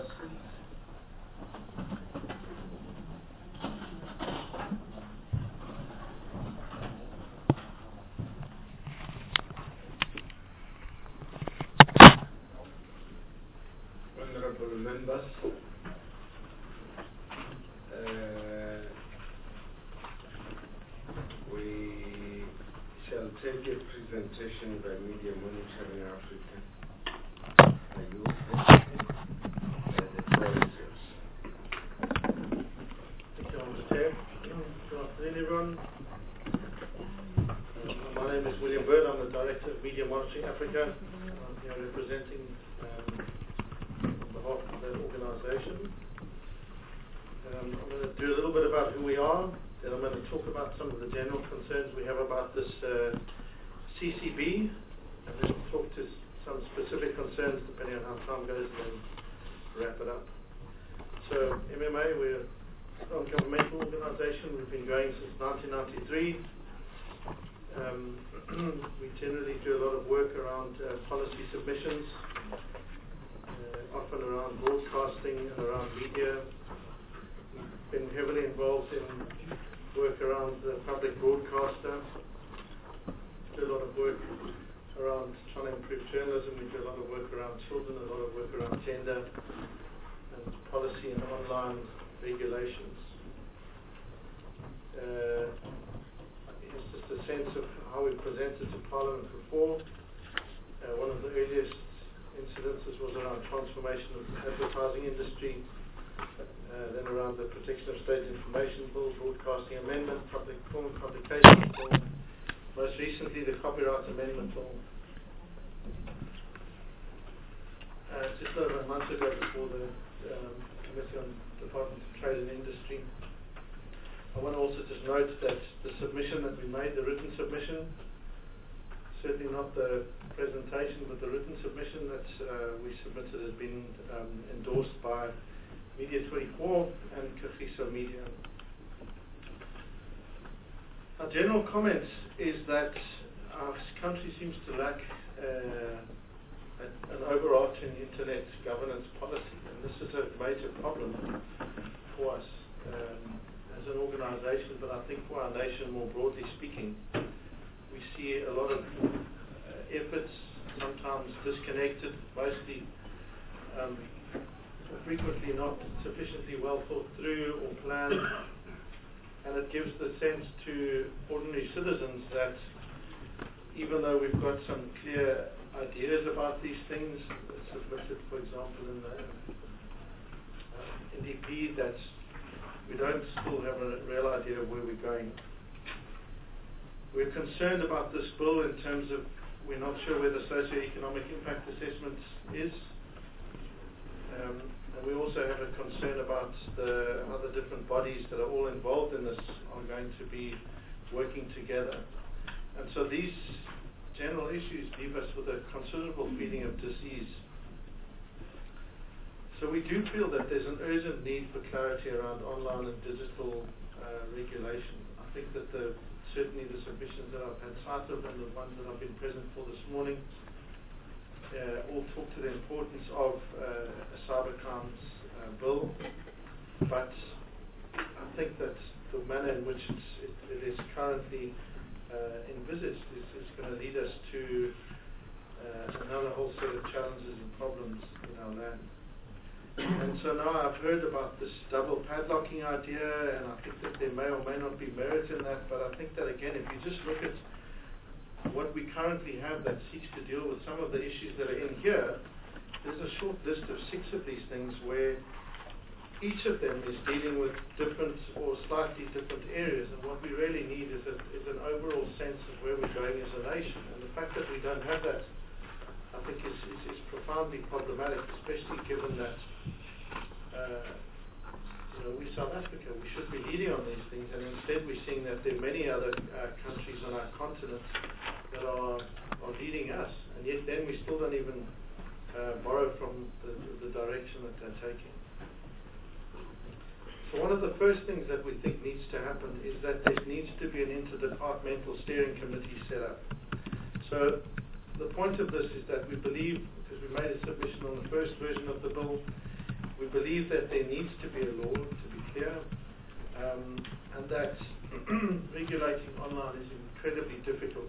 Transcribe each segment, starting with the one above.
Members. Honorable members, we shall take a presentation by Media Monitoring Africa. Are you the directors? Thank you, Mr. Chair. Good afternoon, everyone. My name is William Bird. I'm the Director of Media Monitoring Africa. I'm here representing on behalf of that organisation. I'm going to do a little bit about who we are, then I'm going to talk about some of the general concerns we have about this CCB, and then talk to some specific concerns depending on how time goes, and then wrap it up. So MMA, we're a non-governmental organisation. We've been going since 1993. We generally do a lot of work around policy submissions, often around broadcasting and around media. We've been heavily involved in work around the public broadcaster. We do a lot of work around trying to improve journalism. We do a lot of work around children, a lot of work around gender and policy and online regulations. It's just a sense of how we presented to Parliament before. One of the earliest incidences was around transformation of the advertising industry, then around the Protection of State Information Bill, Broadcasting Amendment, Public Film Publications Bill, most recently the Copyright Amendment Bill. Just over a month ago before the Committee on Department of Trade and Industry. I want to also just note that the submission that we made, the written submission, certainly not the presentation, but the written submission that we submitted has been endorsed by Media24 and Kagiso Media. Our general comment is that our country seems to lack an overarching internet governance policy, and this is a major problem for us as an organisation, but I think for our nation more broadly speaking. We see a lot of efforts, sometimes disconnected, mostly frequently not sufficiently well thought through or planned, and it gives the sense to ordinary citizens that even though we've got some clear ideas about these things, submitted for example in the NDP, that we don't still have a real idea of where we're going. We're concerned about this bill in terms of we're not sure where the socio-economic impact assessment is. And we also have a concern about how the different bodies that are all involved in this are going to be working together. And so these general issues leave us with a considerable feeling of dis-ease. So we do feel that there's an urgent need for clarity around online and digital regulation. I think that certainly the submissions that I've had sight of and the ones that I've been present for this morning all talk to the importance of a cybercrimes bill, but I think that the manner in which it is currently envisaged is going to lead us to another whole set of challenges and problems in our land. And so now I've heard about this double padlocking idea, and I think that there may or may not be merit in that, but I think that again, if you just look at what we currently have that seeks to deal with some of the issues that are in here, there's a short list of 6 of these things where each of them is dealing with different or slightly different areas, and what we really need is an overall sense of where we're going as a nation. And the fact that we don't have that, I think is profoundly problematic, especially given that we're South Africa. We should be leading on these things, and instead we're seeing that there are many other countries on our continent that are leading us, and yet then we still don't even borrow from the direction that they're taking. So one of the first things that we think needs to happen is that there needs to be an interdepartmental steering committee set up. So the point of this is that we believe, because we made a submission on the first version of the bill, believe that there needs to be a law, to be clear, and that regulating online is incredibly difficult.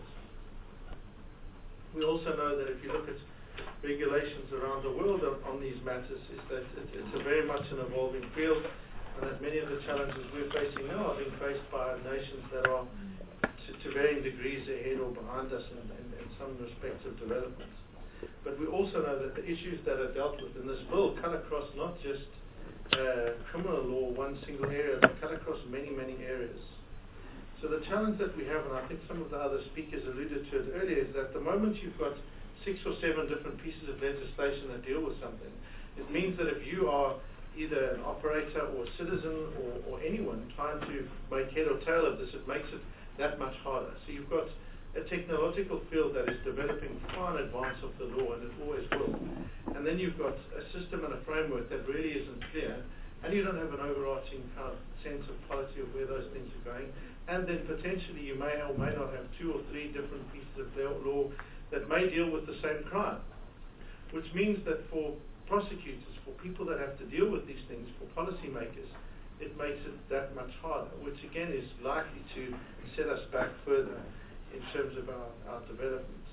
We also know that if you look at regulations around the world on these matters, is that it's a very much an evolving field, and that many of the challenges we're facing now are being faced by nations that are to varying degrees ahead or behind us in some respects of development. But we also know that the issues that are dealt with in this bill cut across not just criminal law, one single area, but cut across many, many areas. So the challenge that we have, and I think some of the other speakers alluded to it earlier, is that the moment you've got 6 or 7 different pieces of legislation that deal with something, it means that if you are either an operator or a citizen or anyone trying to make head or tail of this, it makes it that much harder. So you've got a technological field that is developing far in advance of the law, and it always will. And then you've got a system and a framework that really isn't clear, and you don't have an overarching kind of sense of policy of where those things are going. And then potentially you may or may not have 2 or 3 different pieces of law that may deal with the same crime, which means that for prosecutors, for people that have to deal with these things, for policymakers, it makes it that much harder, which again is likely to set us back further in terms of our development.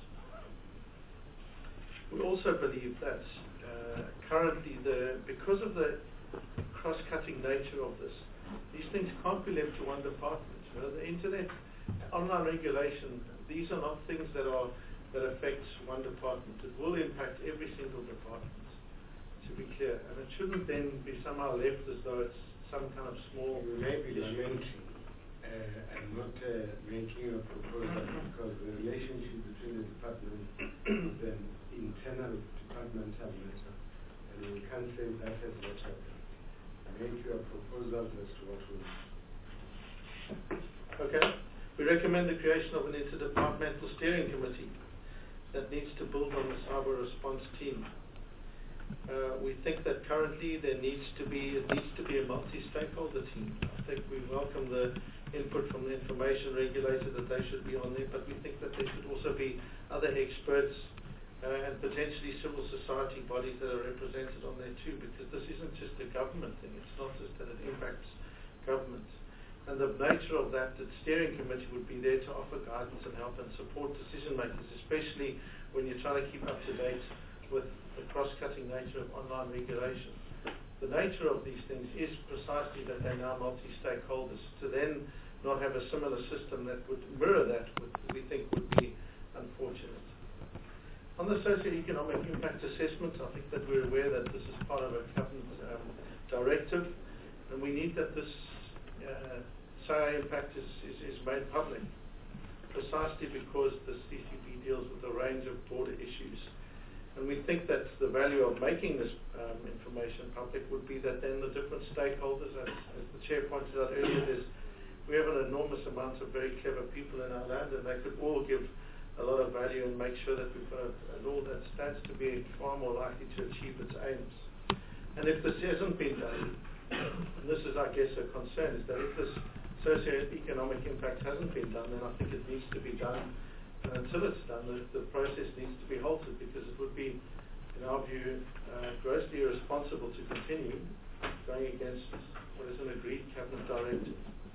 We also believe that currently, because of the cross-cutting nature of this, these things can't be left to one department. You know, the internet, online regulation, these are not things that affects one department. It will impact every single department, to be clear. And it shouldn't then be somehow left as though it's some kind of small maybe issue. And not making a proposal, because the relationship between the departments is an internal departmental matter, and we can't say that has not happened. Make your proposals as to what we do. Okay. We recommend the creation of an interdepartmental steering committee that needs to build on the cyber response team. We think that currently it needs to be a multi-stakeholder team. I think we welcome the input from the information regulator that they should be on there, but we think that there should also be other experts and potentially civil society bodies that are represented on there too, because this isn't just a government thing. It's not just that it impacts government. And the nature of that steering committee would be there to offer guidance and help and support decision makers, especially when you're trying to keep up to date with the cross-cutting nature of online regulation. The nature of these things is precisely that they're now multi-stakeholders. To then not have a similar system that would mirror that, we think would be unfortunate. On the socio-economic impact assessment, I think that we're aware that this is part of a government directive, and we need that this SAIA impact is made public, precisely because the CCP deals with a range of broader issues. And we think that the value of making this information public would be that then the different stakeholders, as the Chair pointed out earlier, we have an enormous amount of very clever people in our land, and they could all give a lot of value and make sure that we've got a law that stands to be far more likely to achieve its aims. And if this hasn't been done, and this is, I guess, a concern, is that if this socio-economic impact hasn't been done, then I think it needs to be done. And until it's done, the process needs to be halted, because it would be, in our view, grossly irresponsible to continue going against what is an agreed cabinet directive.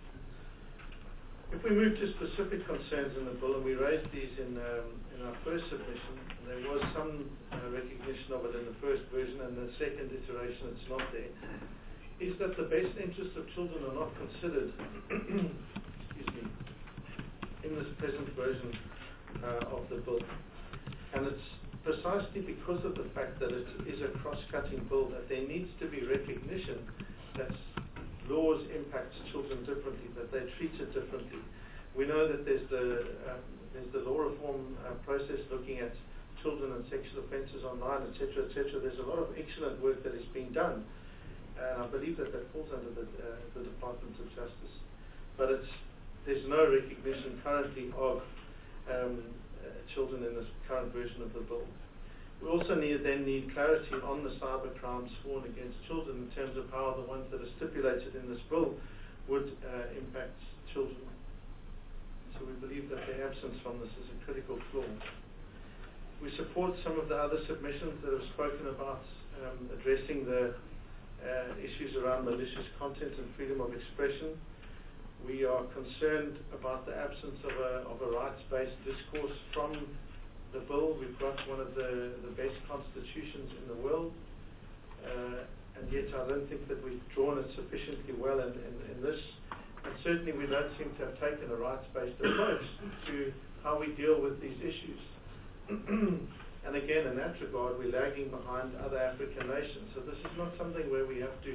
If we move to specific concerns in the bill, and we raised these in our first submission, and there was some recognition of it in the first version, and the second iteration it's not there, is that the best interests of children are not considered excuse me, in this present version of the bill. And it's precisely because of the fact that it is a cross-cutting bill that there needs to be recognition that laws impact children differently, that they're treated differently. We know that there's the law reform process looking at children and sexual offences online, etc., etc. There's a lot of excellent work that is being done, and I believe that falls under the Department of Justice. But there's no recognition currently of children in this current version of the bill. We also need clarity on the cyber crimes for and against children in terms of how the ones that are stipulated in this bill would impact children. So we believe that the absence from this is a critical flaw. We support some of the other submissions that have spoken about addressing the issues around malicious content and freedom of expression. We are concerned about the absence of a rights-based discourse from the bill. We've got one of the best constitutions in the world, and yet I don't think that we've drawn it sufficiently well in this. And certainly we don't seem to have taken a rights-based approach to how we deal with these issues. And again, in that regard, we're lagging behind other African nations. So this is not something where we have to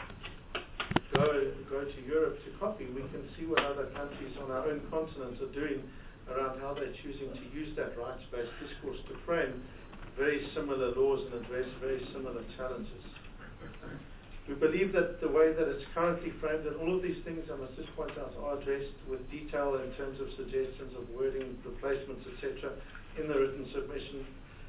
go to Europe to copy. We can see what other countries on our own continent are doing around how they're choosing to use that rights-based discourse to frame very similar laws and address very similar challenges. We believe that the way that it's currently framed, that all of these things, I must just point out, are addressed with detail in terms of suggestions of wording, replacements, etc., in the written submission.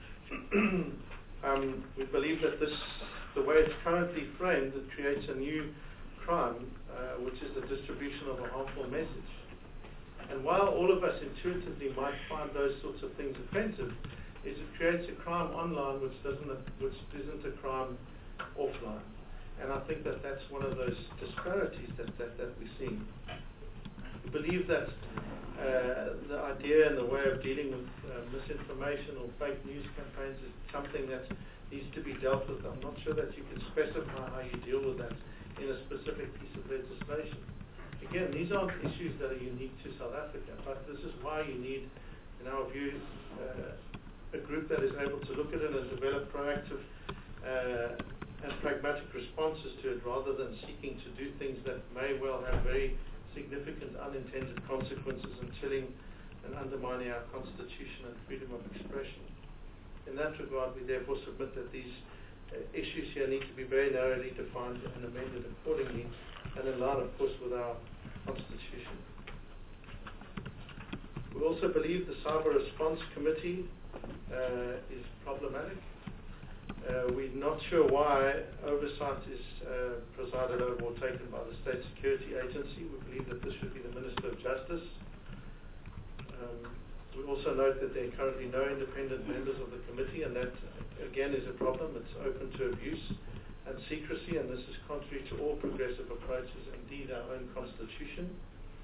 We believe that the way it's currently framed, it creates a new crime, which is the distribution of a harmful message. And while all of us intuitively might find those sorts of things offensive, it creates a crime online which isn't a crime offline. And I think that that's one of those disparities that we're seeing. We believe that the idea and the way of dealing with misinformation or fake news campaigns is something that needs to be dealt with. I'm not sure that you can specify how you deal with that in a specific piece of legislation. Again, these aren't issues that are unique to South Africa, but this is why you need, in our view, a group that is able to look at it and develop proactive and pragmatic responses to it, rather than seeking to do things that may well have very significant unintended consequences and chilling and undermining our constitution and freedom of expression. In that regard, we therefore submit that these issues here need to be very narrowly defined and amended accordingly, and in line, of course, with our constitution. We also believe the Cyber Response Committee is problematic. We're not sure why oversight is presided over or taken by the State Security Agency. We believe that this should be the Minister of Justice. We also note that there are currently no independent members of the committee, and that, again, is a problem. It's open to abuse and secrecy, and this is contrary to all progressive approaches, indeed our own constitution.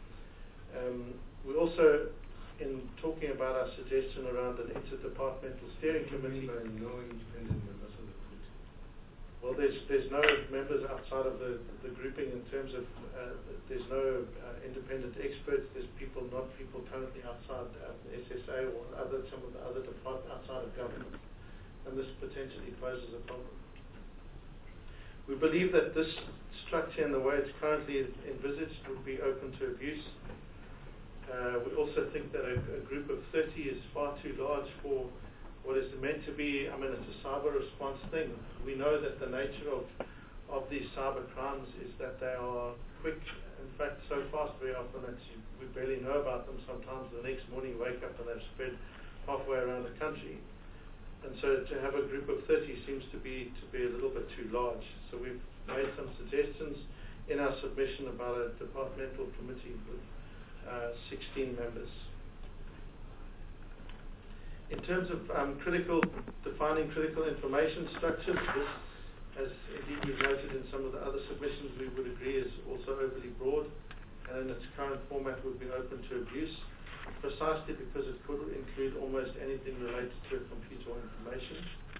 We also, in talking about our suggestion around an interdepartmental steering committee... By no independent members of the committee? Well, there's no members outside of the grouping in terms of there's no independent experts. There's not people currently outside the SSA or some of the other departments outside of government, and this potentially poses a problem. We believe that this structure and the way it's currently envisaged would be open to abuse. We also think that a group of 30 is far too large for what is meant to be, it's a cyber response thing. We know that the nature of these cyber crimes is that they are quick, in fact so fast very often that we barely know about them. Sometimes the next morning you wake up and they've spread halfway around the country. And so to have a group of 30 seems to be a little bit too large. So we've made some suggestions in our submission about a departmental committee with 16 members. In terms of defining critical information structures, this, as indeed we've noted in some of the other submissions, we would agree is also overly broad, and in its current format would be open to abuse, precisely because it could include almost anything related to a computer or information.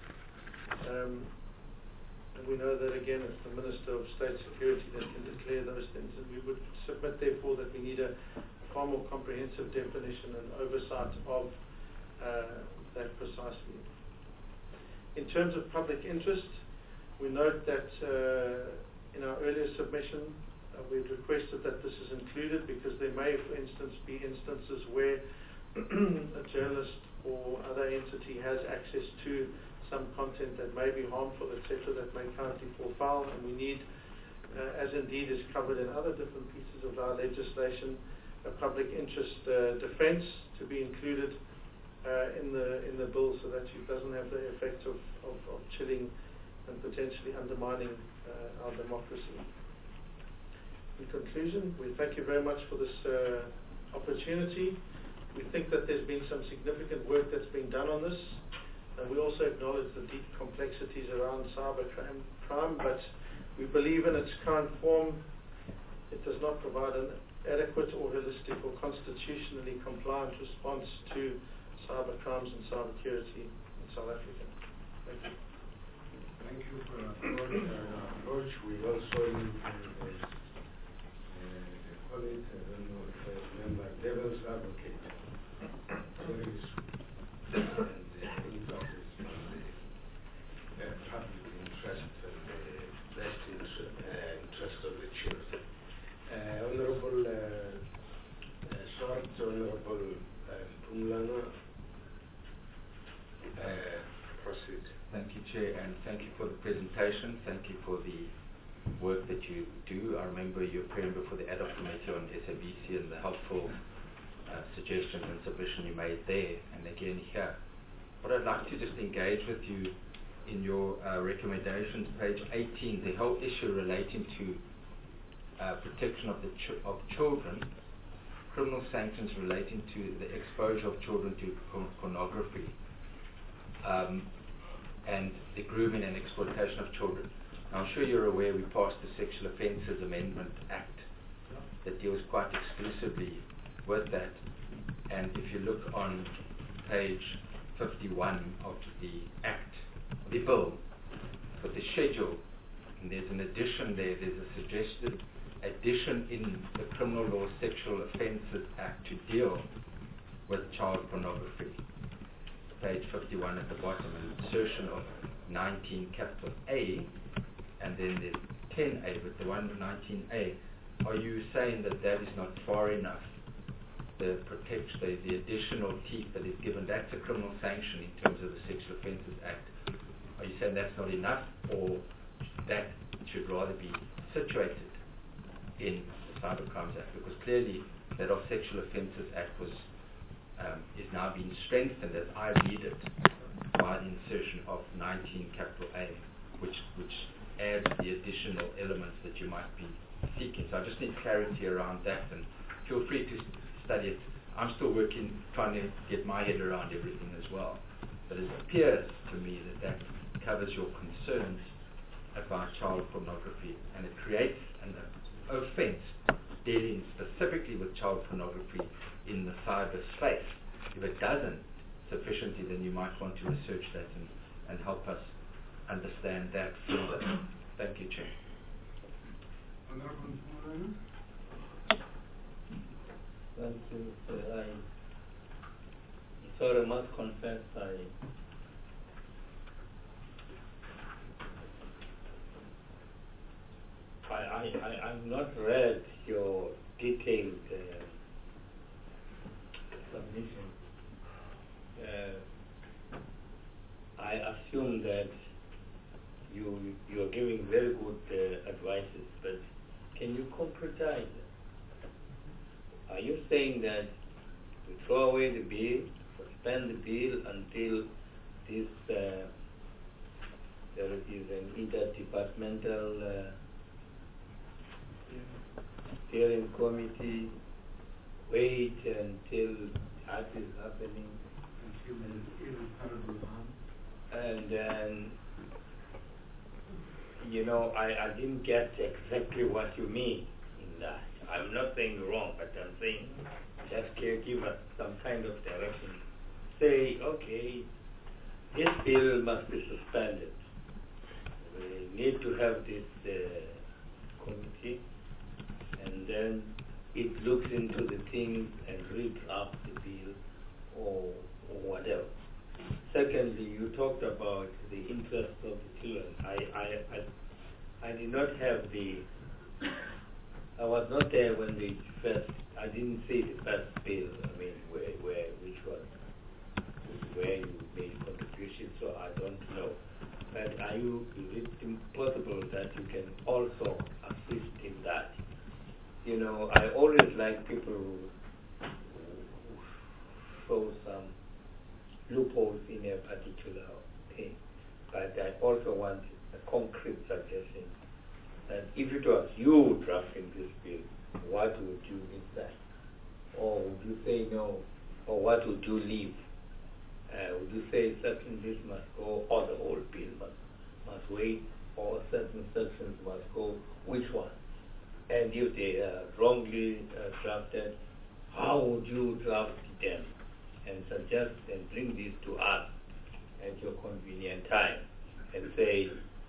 And we know that, again, it's the Minister of State Security that can declare those things, and we would submit, therefore, that we need a far more comprehensive definition and oversight of that precisely. In terms of public interest, we note that in our earlier submission, we've requested that this is included because there may, for instance, be instances where a journalist or other entity has access to some content that may be harmful, etc., that may currently fall foul, and we need, as indeed is covered in other different pieces of our legislation, a public interest defense to be included in the bill, so that it doesn't have the effect of chilling and potentially undermining our democracy. In conclusion, we thank you very much for this opportunity. We think that there's been some significant work that's been done on this, and we also acknowledge the deep complexities around cyber crime, but We believe in its current form, it does not provide an adequate or holistic or constitutionally compliant response to cyber crimes and cyber security in South Africa. Thank you. Thank you for your approach. We also need call it, I don't know if I remember, devil's advocate. Very useful. And the emphasis on the public interest and the best interest of the children. Honorable Swart, Honorable Pumlana, proceed. Thank you, Chair, and thank you for the presentation. Thank you for the work that you do. I remember you appearing before the ad hoc committee on SABC and the helpful suggestions and submission you made there, and again here. But I'd like to just engage with you in your recommendations, page 18, the whole issue relating to protection of children, criminal sanctions relating to the exposure of children to pornography, and the grooming and exploitation of children. Now, I'm sure you're aware we passed the Sexual Offences Amendment Act that deals quite exclusively with that. And if you look on page 51 of the Act, the bill, with the schedule, and there's an addition there, there's a suggested addition in the Criminal Law Sexual Offences Act to deal with child pornography. Page 51 at the bottom, an insertion of 19 capital A, and then there's 10A, but the one 19A, are you saying that that is not far enough? The protection, the additional teeth that is given, that's a criminal sanction in terms of the Sexual Offences Act. Are you saying that's not enough, or that should rather be situated in the Cyber Crimes Act? Because clearly that of Sexual Offences Act was is now being strengthened, as I read it, by the insertion of 19 capital A, which adds the additional elements that you might be seeking. So I just need clarity around that, and feel free to study it. I'm still working, trying to get my head around everything as well. But it appears to me that covers your concerns about child pornography, and it creates an offense dealing specifically with child pornography in the cyberspace. If it doesn't sufficiently, then you might want to research that and help us understand that further. Thank you, Chair. Thank you. I must confess I've not read your detailed submission. I assume that you're giving very good advices, but can you concretize? Are you saying that we throw away the bill, suspend the bill until this there is an interdepartmental steering committee, wait until that is happening, and then, I didn't get exactly what you mean in that. I'm not saying wrong, but I'm saying just give us some kind of direction. Say, okay, this bill must be suspended. We need to have this committee, and then it looks into the things and redrafts the bill or whatever. Secondly, you talked about the interests of the children. I did not have I was not there when I didn't see the first bill, where you made contributions, so I don't know. But is it possible that you can also assist in that? I always like people who show some loopholes in a particular thing. But I also want a concrete suggestion that if it was you drafting this bill, what would you decide? Or would you say no? Or what would you leave? Would you say certain this must go, or the whole bill must wait, or certain sections must feel they are wrongly drafted, how would you draft them and suggest and bring these to us at your convenient time and say,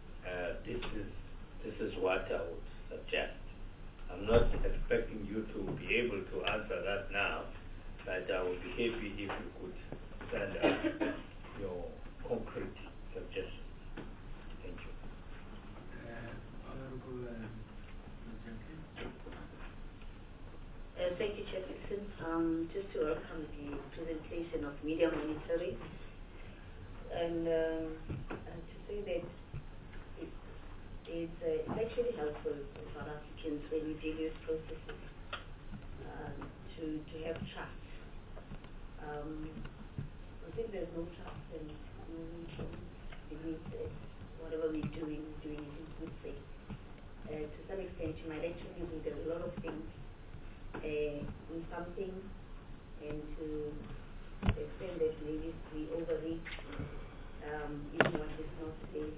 this is what I would suggest. I'm not expecting you to be able to answer that now, but I would be happy if you could send us your concrete suggestions. Thank you. Honorable Thank you, Chairperson. Just to welcome the presentation of media monitoring, and to say that it's actually helpful for South Africans when you deal with processes to have trust. I think there's no trust, and we don't believe that whatever we're doing it in good faith. To some extent, you might actually do a lot of things in something, and to the extent that maybe we overreach even what is not safe.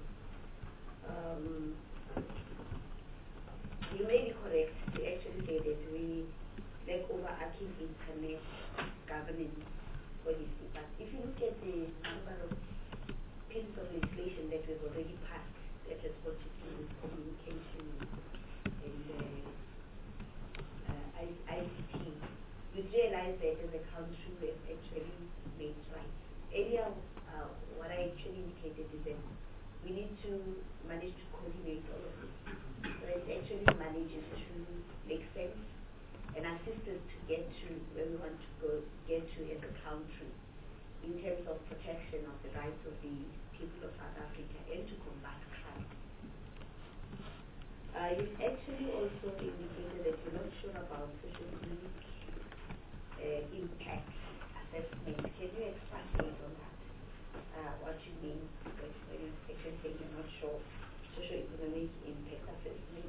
You may be correct to actually say that we lack overarching internet governance policy, but if you look at the number of pieces of legislation that we've already passed that has got to do with communication and ICT, you realize that as a country we have actually made strides. Earlier, what I actually indicated is that we need to manage to coordinate all of this, so it actually manages to make sense and assist us to get to where we want to get to as a country in terms of protection of the rights of the people of South Africa and to combat crime. You've actually also indicated that you're not sure about social impact assessment. Can you expand on that? What you mean when you actually say you're not sure socio-economic impact assessment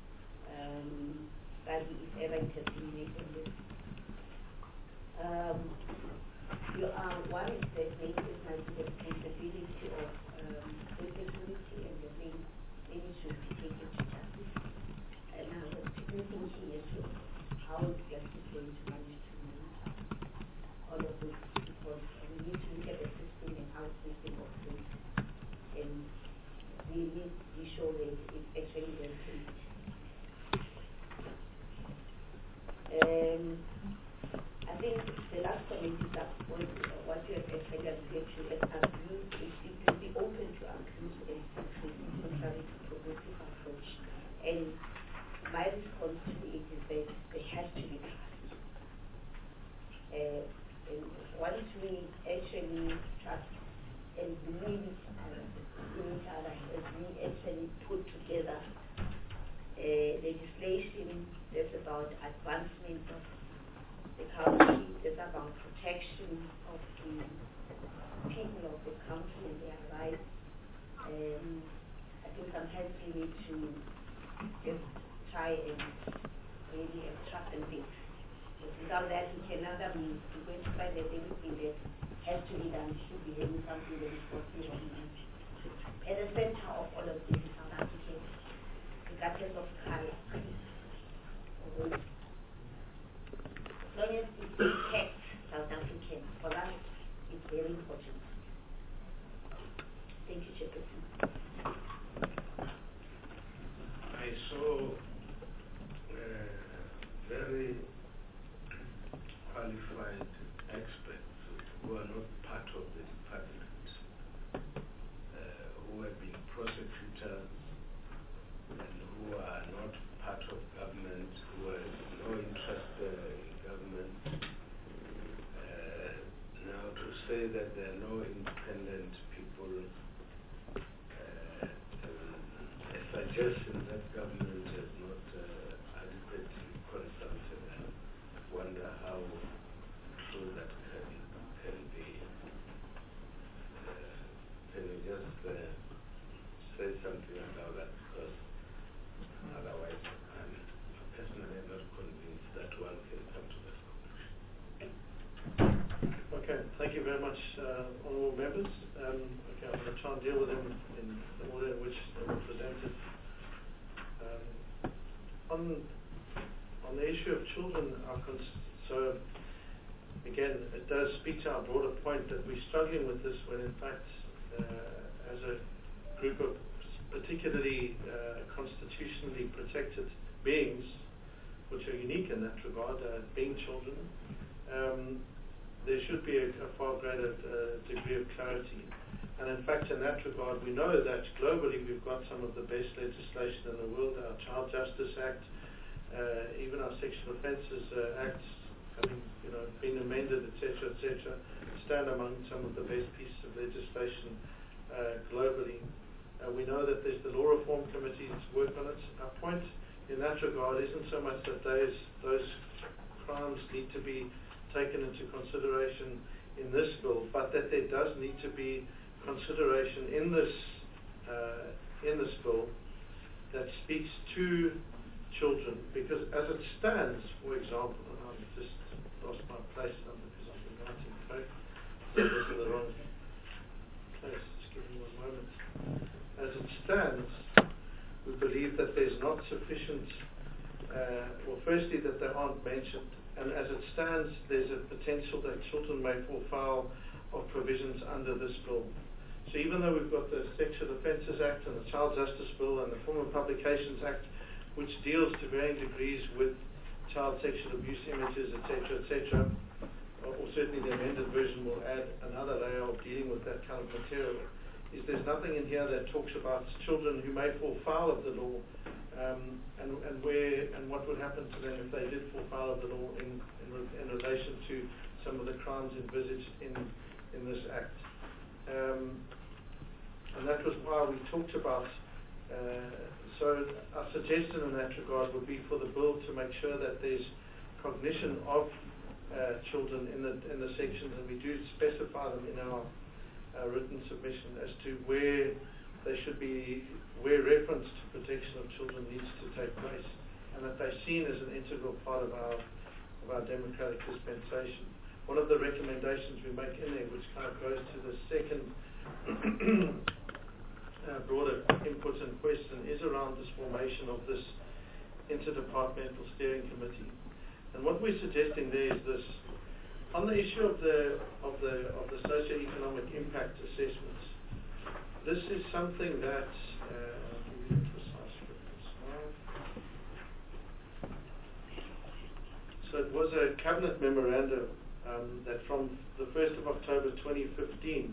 study if ever it has been made on this. One is that maybe this might be the responsibility of the security, and the main maybe should be taken to justice. And I was thinking as to how justice is going to manage to monitor all of this, because we need to look at the system and how the system operates, and really be sure that it's actually working. I think the last comment is that what you have actually said to as abuse, it will be open to abuse and contrary to progressive approach. And my response to it is that there has to be trust. And once we actually trust and believe in each other, as we actually put together legislation that's about advancement of the country, that's about protection of the people of the country and their rights. I think sometimes we need to just try and really extract and fix. But without that, we can never be going to find that everything that has to be done should be doing something that is possible. At the center of all of this is South Africa, regardless of color or race. As long as it protects South Africans, for us, it's very important. Thank you, Chairperson. I saw very qualified experts who are not part of the department, who have been prosecutors and who are not part of government, who have no interest in government. Now to say that there are no independent people, a suggestion that government has not adequately consulted, and wonder how true that can be. Can you just say something about that, because otherwise I'm personally not convinced that one can come to that conclusion. Okay, thank you very much, honourable members. Okay, I'm going to try and deal with them in the order in which they were presented. On On the issue of children, so again, it does speak to our broader point that we're struggling with this when in fact, as a group of particularly constitutionally protected beings, which are unique in that regard, being children, there should be a far greater degree of clarity. And in fact, in that regard, we know that globally we've got some of the best legislation in the world. Our Child Justice Act, even our Sexual Offences Act, having been amended, etc., stand among some of the best pieces of legislation globally. We know that there's the Law Reform Committee to work on it. Our point in that regard isn't so much that those crimes need to be taken into consideration in this bill, but that there does need to be consideration in this bill that speaks to children, because as it stands, for example, and I've just lost my place number because I've been writing code, so this is the wrong place, just give me one moment. As it stands, we believe that there's not sufficient, well, firstly that they aren't mentioned, and as it stands, there's a potential that children may fall foul of provisions under this bill. So even though we've got the Sexual Offences Act and the Child Justice Bill and the Form of Publications Act, which deals to varying degrees with child sexual abuse images, etc., or certainly the amended version will add another layer of dealing with that kind of material, is there's nothing in here that talks about children who may fall foul of the law, and what would happen to them if they did fall foul of the law in relation to some of the crimes envisaged in this act. And that was why we talked about, so our suggestion in that regard would be for the bill to make sure that there's cognition of children in the sections, and we do specify them in our written submission as to where they should be, where reference to protection of children needs to take place, and that they're seen as an integral part of our democratic dispensation. One of the recommendations we make in there, which kind of goes to the second broader input and question, is around this formation of this interdepartmental steering committee. And what we're suggesting there is this: on the issue of the socio-economic impact assessments, this is something that so it was a cabinet memorandum that from the 1st of October 2015,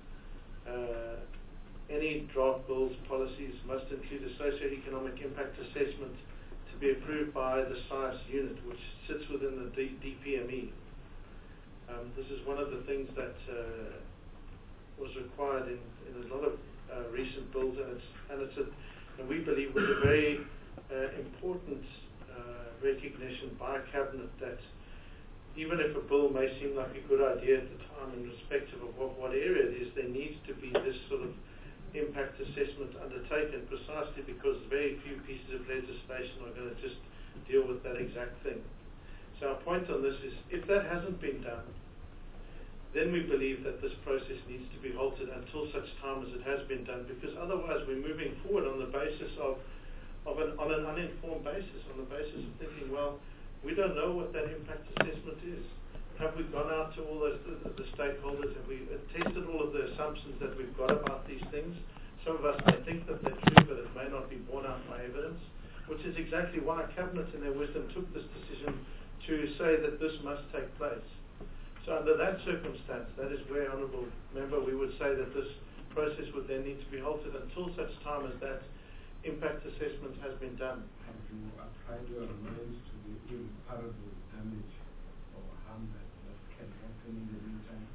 any draft bills, policies must include a socio-economic impact assessment to be approved by the SciAS unit, which sits within the DPME. This is one of the things that was required in a lot of recent bills, and we believe was a very important recognition by Cabinet that even if a bill may seem like a good idea at the time, in respective of what area it is, there needs to be this sort of impact assessment undertaken, precisely because very few pieces of legislation are going to just deal with that exact thing. So our point on this is, if that hasn't been done, then we believe that this process needs to be halted until such time as it has been done, because otherwise we're moving forward on the basis on an uninformed basis, on the basis of thinking, well, we don't know what that impact assessment is. Have we gone out to all the stakeholders? Have we tested all of the assumptions that we've got about these things? Some of us may think that they're true, but it may not be borne out by evidence, which is exactly why Cabinet in their wisdom took this decision to say that this must take place. So under that circumstance, that is where, Honourable Member, we would say that this process would then need to be halted until such time as that impact assessment has been done. Have you applied your minds to the irreparable damage or harm that can happen in the meantime?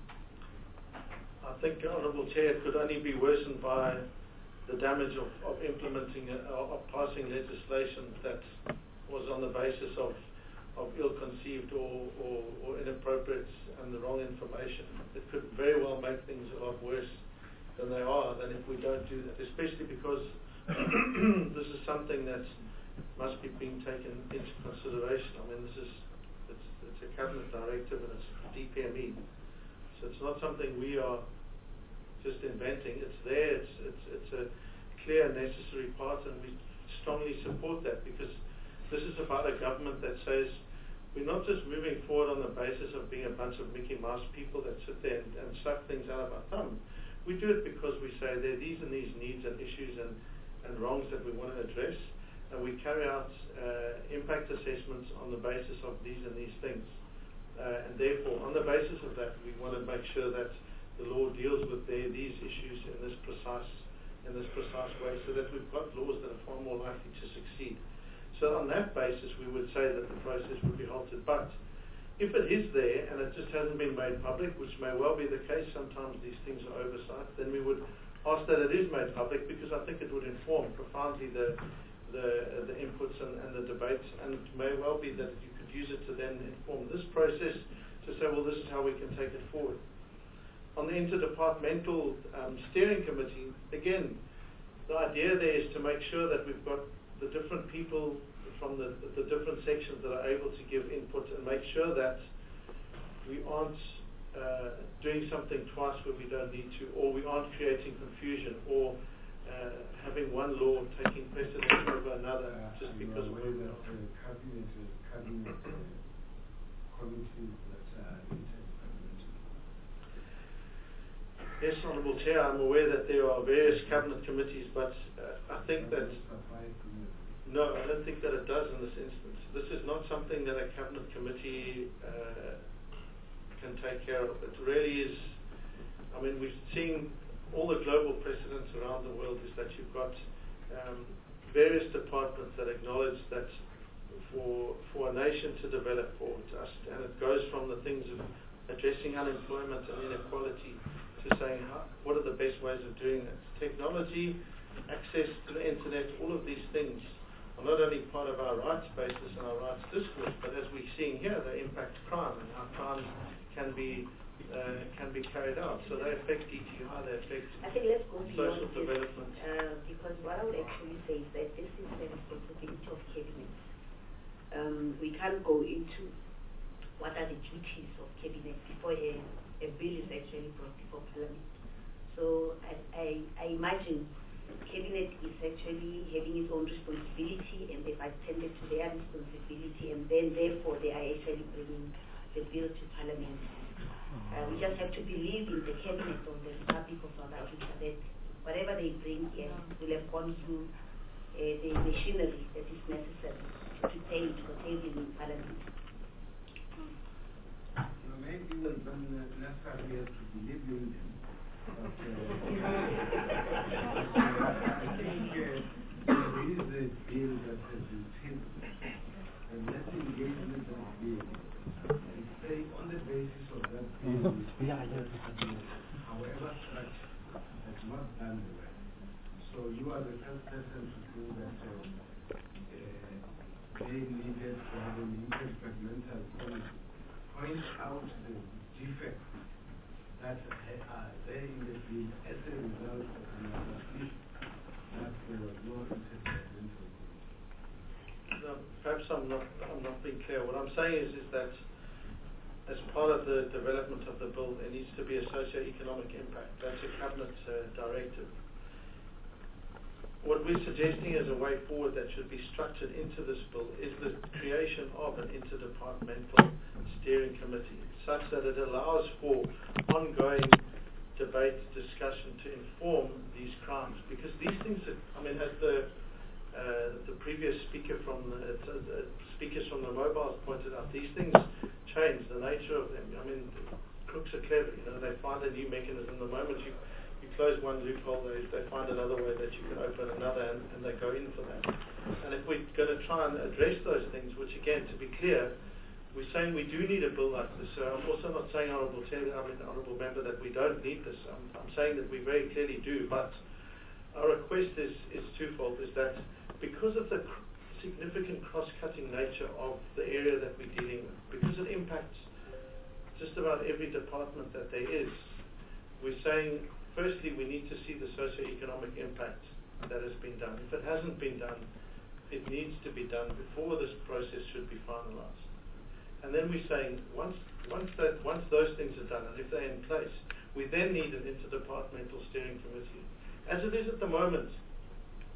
I think, Honourable Chair, it could only be worsened by the damage of implementing, of passing legislation that was on the basis of ill-conceived or inappropriate and the wrong information. It could very well make things a lot worse than they are, than if we don't do that, especially because this is something that must be being taken into consideration. I mean, it's a Cabinet directive and it's DPME, so it's not something we are just inventing. It's there. It's a clear and necessary part, and we strongly support that, because This is about a government that says, we're not just moving forward on the basis of being a bunch of Mickey Mouse people that sit there and suck things out of our thumb. We do it because we say there are these and these needs and issues and wrongs that we want to address, and we carry out impact assessments on the basis of these and these things. And therefore, on the basis of that, we want to make sure that the law deals with these issues in this precise way, so that we've got laws that are far more likely to succeed. So on that basis, we would say that the process would be halted. But if it is there and it just hasn't been made public, which may well be the case, sometimes these things are oversight, then we would ask that it is made public, because I think it would inform profoundly the inputs and the debates, and it may well be that you could use it to then inform this process to say, well, this is how we can take it forward. On the interdepartmental steering committee, again, the idea there is to make sure that we've got the different people from the different sections that are able to give input, and make sure that we aren't doing something twice where we don't need to, or we aren't creating confusion, or having one law taking precedence over another just because of cabinet committees that are interdepartmental. Yes, Honourable Chair, I'm aware that there are various cabinet committees, but I think that no, I don't think that it does in this instance. This is not something that a cabinet committee can take care of. It really is, I mean, we've seen all the global precedents around the world is that you've got various departments that acknowledge that for a nation to develop, and it goes from the things of addressing unemployment and inequality to saying what are the best ways of doing that. Technology, access to the internet, all of these things are not only part of our rights basis and our rights discourse, but as we're seeing here, they impact crime, and how crimes can be carried out. So they affect DTI, they affect I think let's go social beyond development. Because what I would actually say is that this is the responsibility of cabinet. We can't go into what are the duties of cabinet before a bill is actually brought before Parliament. So I imagine cabinet is actually having its own responsibility, and they've attended to their responsibility, and then therefore they are actually bringing the bill to Parliament. We just have to believe in the cabinet of the Republic of South Africa that whatever they bring here will have gone through the machinery that is necessary to prepare it for tabling in Parliament. Maybe we don't necessarily have to believe in them. But I think there is a bill that has been tabled, and let's engage with that bill and say on the basis of that bill, however structured, has not done the right. So you are the first person to think that they needed to have an interdepartmental committee point out the defects that are there in the bill as a result of the issue that there was no interdepartmental committee. No, perhaps I'm not being clear. What I'm saying is that as part of the development of the bill, there needs to be a socio-economic impact. That's a cabinet directive. What we're suggesting as a way forward that should be structured into this bill is the creation of an interdepartmental steering committee, such that it allows for ongoing debate, discussion to inform these crimes. Because these things, as the previous speakers from the mobiles pointed out, these things change the nature of them. Crooks are clever. They find a new mechanism. The moment you close one loophole, they find another way that you can open another, and they go in for that. And if we're going to try and address those things, which again, to be clear, we're saying we do need a bill like this. So I'm also not saying, Honourable Member, that we don't need this. I'm saying that we very clearly do. But our request is twofold, is that because of the significant cross-cutting nature of the area that we're dealing with, because it impacts just about every department that there is, we're saying, firstly, we need to see the socio-economic impact that has been done. If it hasn't been done, it needs to be done before this process should be finalized. And then we're saying, once those things are done, and if they're in place, we then need an interdepartmental steering committee. As it is at the moment,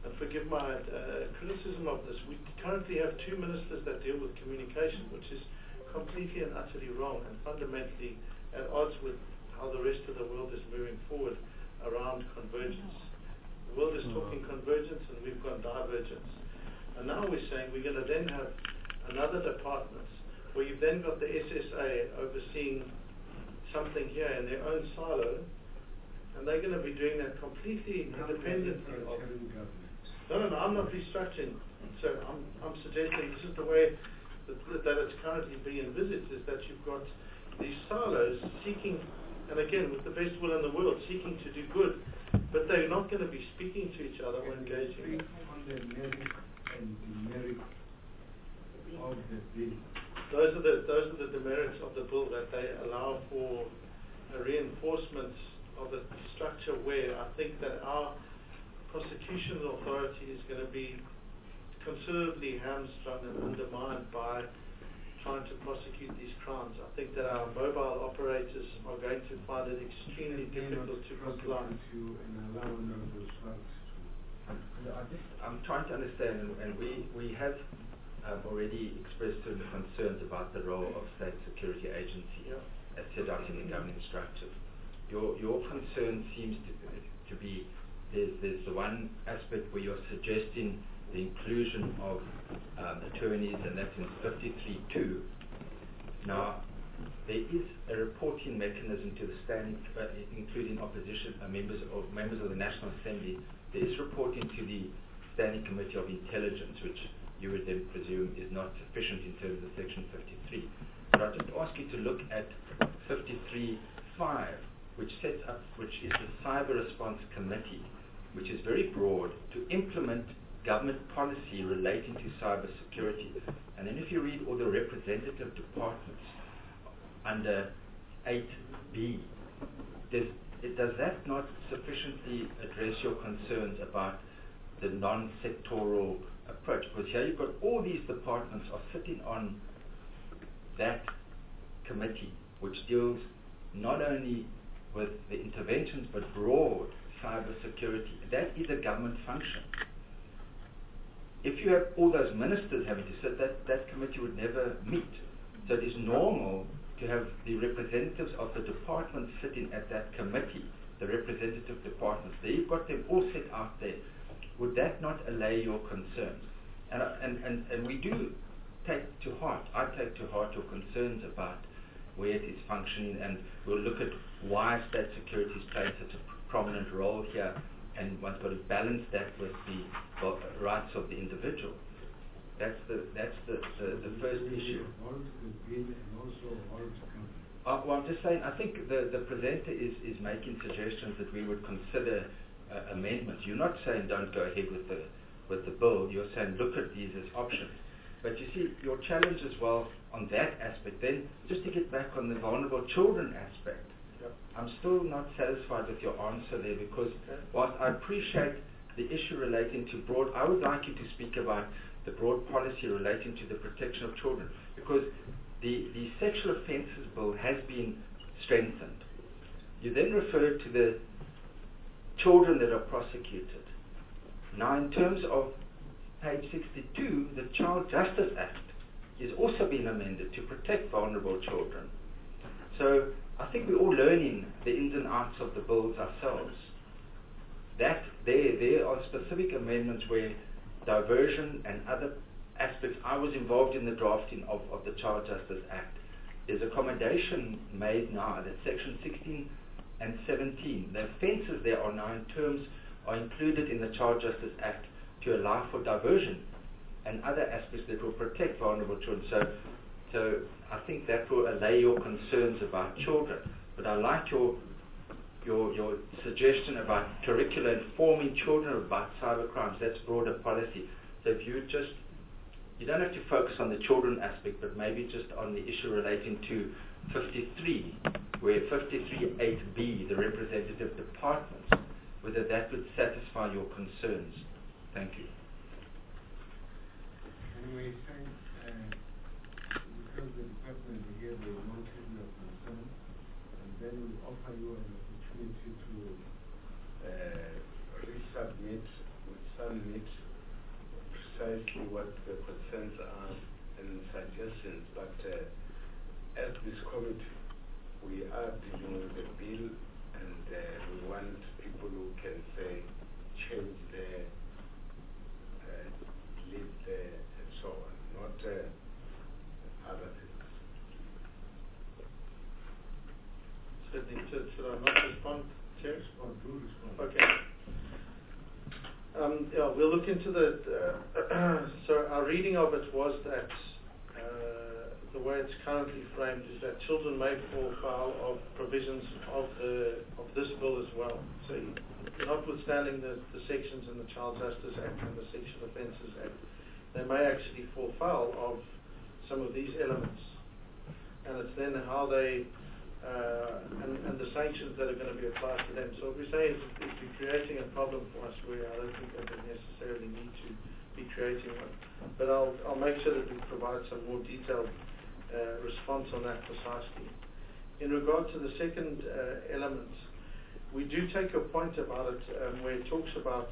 and forgive my criticism of this, we currently have two ministers that deal with communication, which is completely and utterly wrong and fundamentally at odds with how the rest of the world is moving forward around convergence. The world is talking convergence and we've got divergence. And now we're saying we're going to then have another department where you've then got the SSA overseeing something here in their own silo, and they're going to be doing that completely independently of... No, I'm not restructuring. So I'm suggesting this is the way that it's currently being envisaged, is that you've got these silos seeking, and again, with the best will in the world, seeking to do good, but they're not going to be speaking to each other or engaging. On the merit and demerit of the bill. Those are the demerits of the bill, that they allow for a reinforcement of a structure where I think that our prosecution authority is going to be considerably hamstrung and undermined by trying to prosecute these crimes. I think that our mobile operators are going to find it extremely difficult to comply. I'm trying to understand, and we have already expressed certain concerns about the role of state security agency as set out in the governing structure. Your concern seems to be there's the one aspect where you're suggesting the inclusion of attorneys, and that's in 53.2. Now, there is a reporting mechanism to the standing, including opposition members of the National Assembly. There is reporting to the Standing Committee of Intelligence, which you would then presume is not sufficient in terms of Section 53. But I'll just ask you to look at 53.5, which is the Cyber Response Committee, which is very broad, to implement government policy relating to cyber security. And then if you read all the representative departments under 8B, does that not sufficiently address your concerns about the non-sectoral approach? Because here you've got all these departments are sitting on that committee, which deals not only with the interventions but broad cyber security. That is a government function. If you have all those ministers having to sit, that committee would never meet. So it is normal to have the representatives of the department sitting at that committee, the representative departments. There you've got them all set out there. Would that not allay your concerns? And we do take to heart, I take to heart your concerns about where it is functioning, and we'll look at why state security is playing such a prominent role here, and one's got to balance that with the rights of the individual. That's the first issue. Well, I'm just saying, I think the presenter is making suggestions that we would consider amendments. You're not saying don't go ahead with the bill. You're saying look at these as options. But you see, your challenge as well on that aspect, then just to get back on the vulnerable children aspect, I'm still not satisfied with your answer there, because whilst I appreciate the issue relating to broad, I would like you to speak about the broad policy relating to the protection of children, because the sexual offences bill has been strengthened. You then refer to the children that are prosecuted. Now, in terms of page 62, the Child Justice Act is also being amended to protect vulnerable children. So I think we're all learning the ins and outs of the bills ourselves. That there are specific amendments where diversion and other aspects. I was involved in the drafting of the Child Justice Act. There's accommodation made now that Section 16 and 17, the offences there are now in terms are included in the Child Justice Act to allow for diversion and other aspects that will protect vulnerable children. So I think that will allay your concerns about children. But I like your suggestion about curricula informing children about cyber crimes. That's broader policy. So if you don't have to focus on the children aspect, but maybe just on the issue relating to 53, where 53.8b, the representative departments, whether that would satisfy your concerns. Thank you. Anyway, thanks. Because the department gave a notice of concern, and then we offer you an opportunity to resubmit some meet precisely what the concerns are and suggestions, but as this committee, we are dealing with the bill, and we want people who can say, change there, live there, and so on, not other things. Should I not respond, Chair? Do respond. Okay. Yeah, we'll look into the. So our reading of it was that the way it's currently framed is that children may fall foul of provisions of this bill as well. So, notwithstanding the sections in the Child Justice Act and the Sexual Offences Act, they may actually fall foul of some of these elements, and it's then how they and the sanctions that are going to be applied to them. So what we say is if you're creating a problem for us, where I don't think that we necessarily need to be creating one. But I'll make sure that we provide some more detailed response on that precisely. In regard to the second element, we do take a point about it where it talks about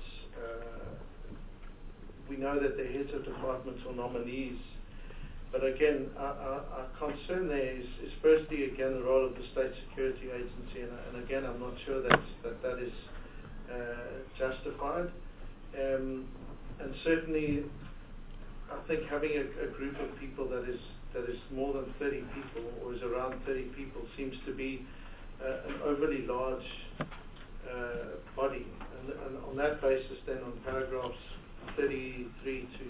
we know that the heads of departments or nominees. But again, our concern there is firstly, again, the role of the State Security Agency, and again, I'm not sure that is justified. And certainly, I think having a group of people that is more than 30 people, or is around 30 people, seems to be an overly large body. And on that basis, then on paragraphs 33 to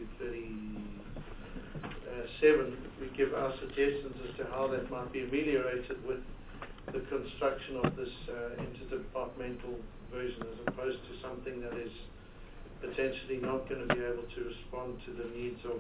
37, we give our suggestions as to how that might be ameliorated with the construction of this interdepartmental version, as opposed to something that is potentially not going to be able to respond to the needs of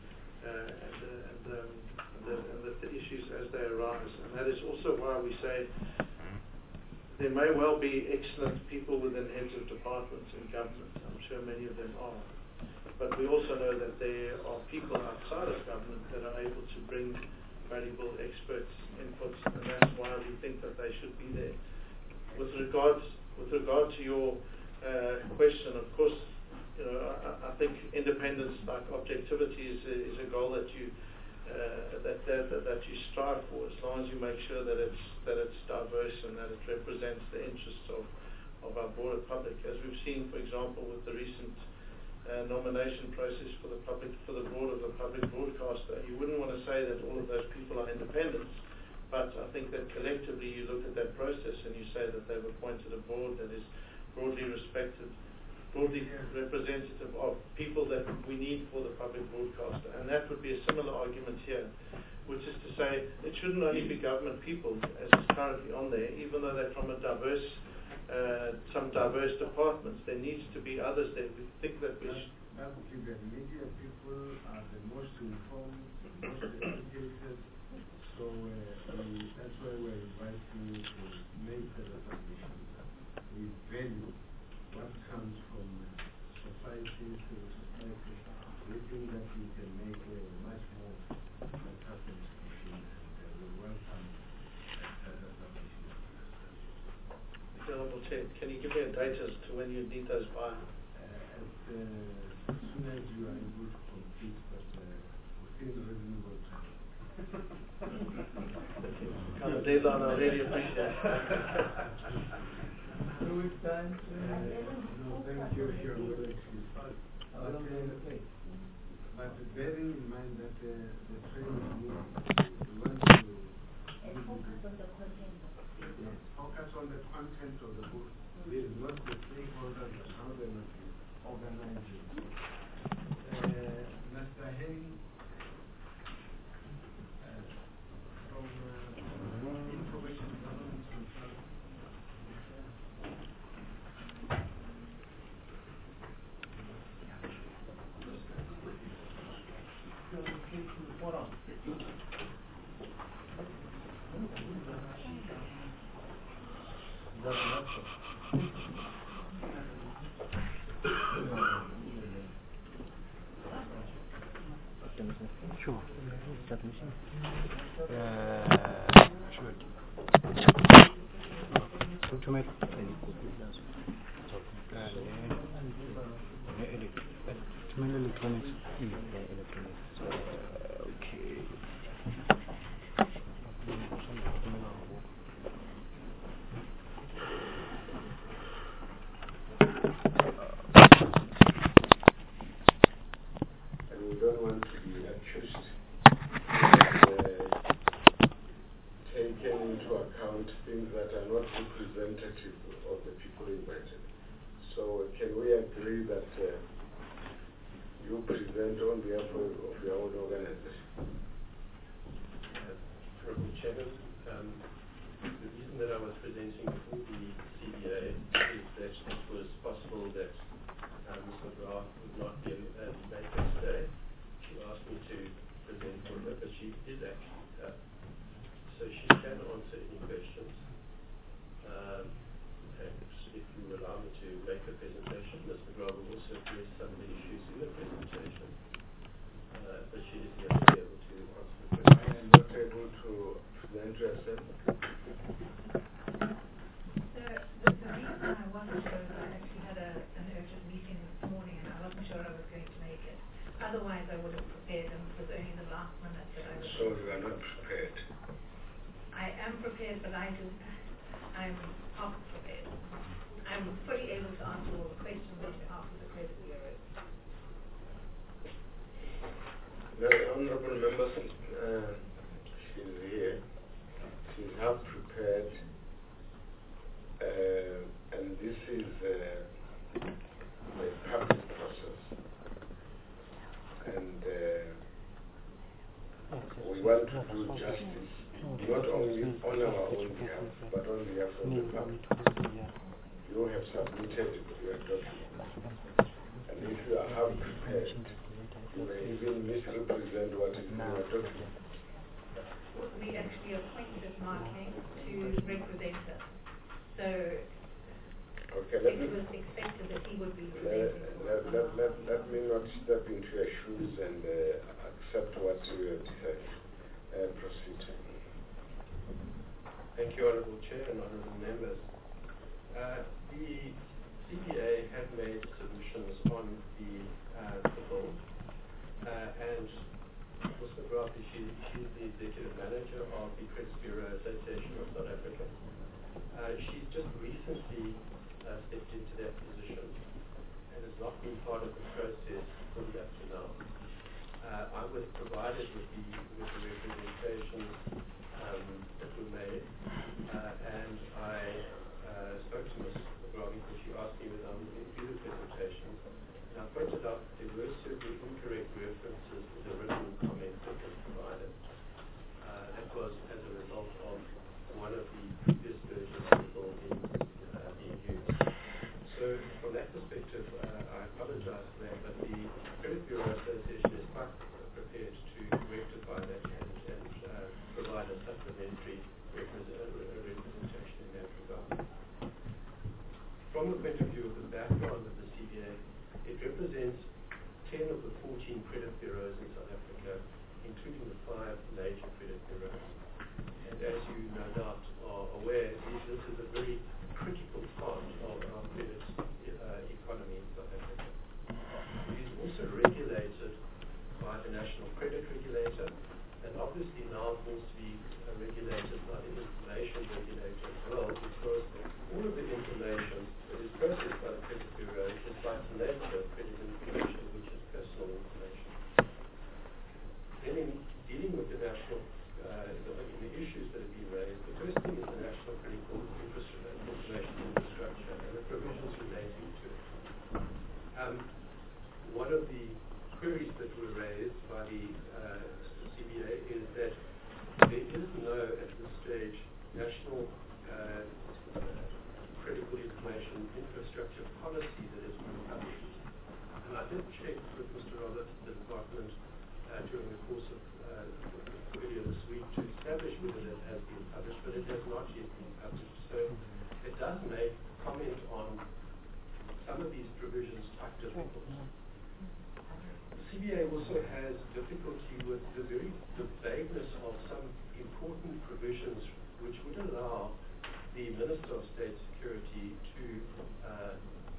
the issues as they arise. And that is also why we say there may well be excellent people within heads of departments in government. I'm sure many of them are. But we also know that there are people outside of government that are able to bring valuable experts' inputs, and that's why we think that they should be there. With regard to your question, of course, I think independence, like objectivity, is a goal that you strive for, as long as you make sure that it's diverse and that it represents the interests of our broader public. As we've seen, for example, with the recent nomination process for the board of the public broadcaster, you wouldn't want to say that all of those people are independents, but I think that collectively you look at that process and you say that they've appointed a board that is broadly respected, broadly representative of people that we need for the public broadcaster. And that would be a similar argument here, which is to say it shouldn't only be government people as is currently on there, even though they're from some diverse departments. There needs to be others that we think that we should. The media people are the most informed, most educated, so that's why we're inviting you to make the recognition that we value what comes from society to society. We think that we can make a much more better contribution, and we welcome that recognition. Honourable Chair, can you give me a date as to when you need those by? As soon as you are able to complete, but within reasonable time. Kind of deadline I really appreciate. 2 weeks time? No, thank you. You're well excused. But bearing in mind that the train is moving, we want to focus on the content of the book. Yes, focus on the content of the book. This is not the stakeholders and how they must be organized. Mr. Hayne, from Information Governance Control. Sure. To make And we don't want to be accused taken into account things that are not representative of the people invited. So can we agree that you present on behalf of your own organization? Honorable Chairman, the reason that I was presenting for the CBA is that it was possible that Ms. McGrath would not be available today. She asked me to present for her, but she is actually here. So she can answer any questions. And if you allow me to make a presentation, Ms. McGrath will also address some of the issues in the presentation. But she is here to be able to answer the questions. I am not able to present yourself. The reason I wasn't sure is I actually had an urgent meeting this morning and I wasn't sure I was going to make it. Otherwise I would have prepared, and it was only the last minute that I was. So you are not prepared. I am prepared, but I'm half prepared. I'm fully able to answer all the questions on behalf of the Credit Bureau. The honorable member, she's here. She's half prepared, and this is a public process. And we want to do justice, not only on our own behalf, but on behalf of the public. You have submitted your documents. And if you are half prepared, you may even misrepresent what is in your document. We actually appointed Mark King to represent us. So Okay, it was expected that he would be presenting. let me not step into your shoes and accept what you have decided. Proceed. Thank you, Honourable Chair and Honourable Members. The CBA have made submissions on the bill, and Ms. McGrath, she's the Executive Manager of the Credit Bureau Association of South Africa. She's just recently stepped into that position and has not been part of the process fully up to now. I was provided with the representations that were made, and I spoke to Ms. McGrath because she asked me whether I would do the presentation. And I pointed out that there were certain incorrect references to the written comments that were provided. That was as a result of one of the previous versions of the bill being used. So from that perspective, I apologize for that, but the Credit Bureau Association is quite prepared to rectify that and provide a supplementary representation in that regard. From the point of view of the background of the CBA, it represents 10 of the 14 credit bureaus in South Africa, including the 5 major credit bureaus. And as you no doubt are aware, this is a very critical part of our credit economy in South Africa. It is also regulated by the National Credit Regulator, and obviously now needs to be regulated by the Information Regulator as well, because all of the information that is processed by the Credit Bureau is by the nature of credit information, which is personal information. Then in dealing with the national, the issues that have been raised, the first thing is the National Critical Information Infrastructure and the provisions relating to it. One of the queries that were raised by the CBA is that there is no, at this stage, national critical information infrastructure policy that has been published. And I did check with Mr. Roberts, the department, during the course of earlier this week to establish whether that has been published, but it has not yet been published. So it does make comment on some of these provisions quite difficult. The CBA also has difficulty with the vagueness of some important provisions which would allow the Minister of State Security to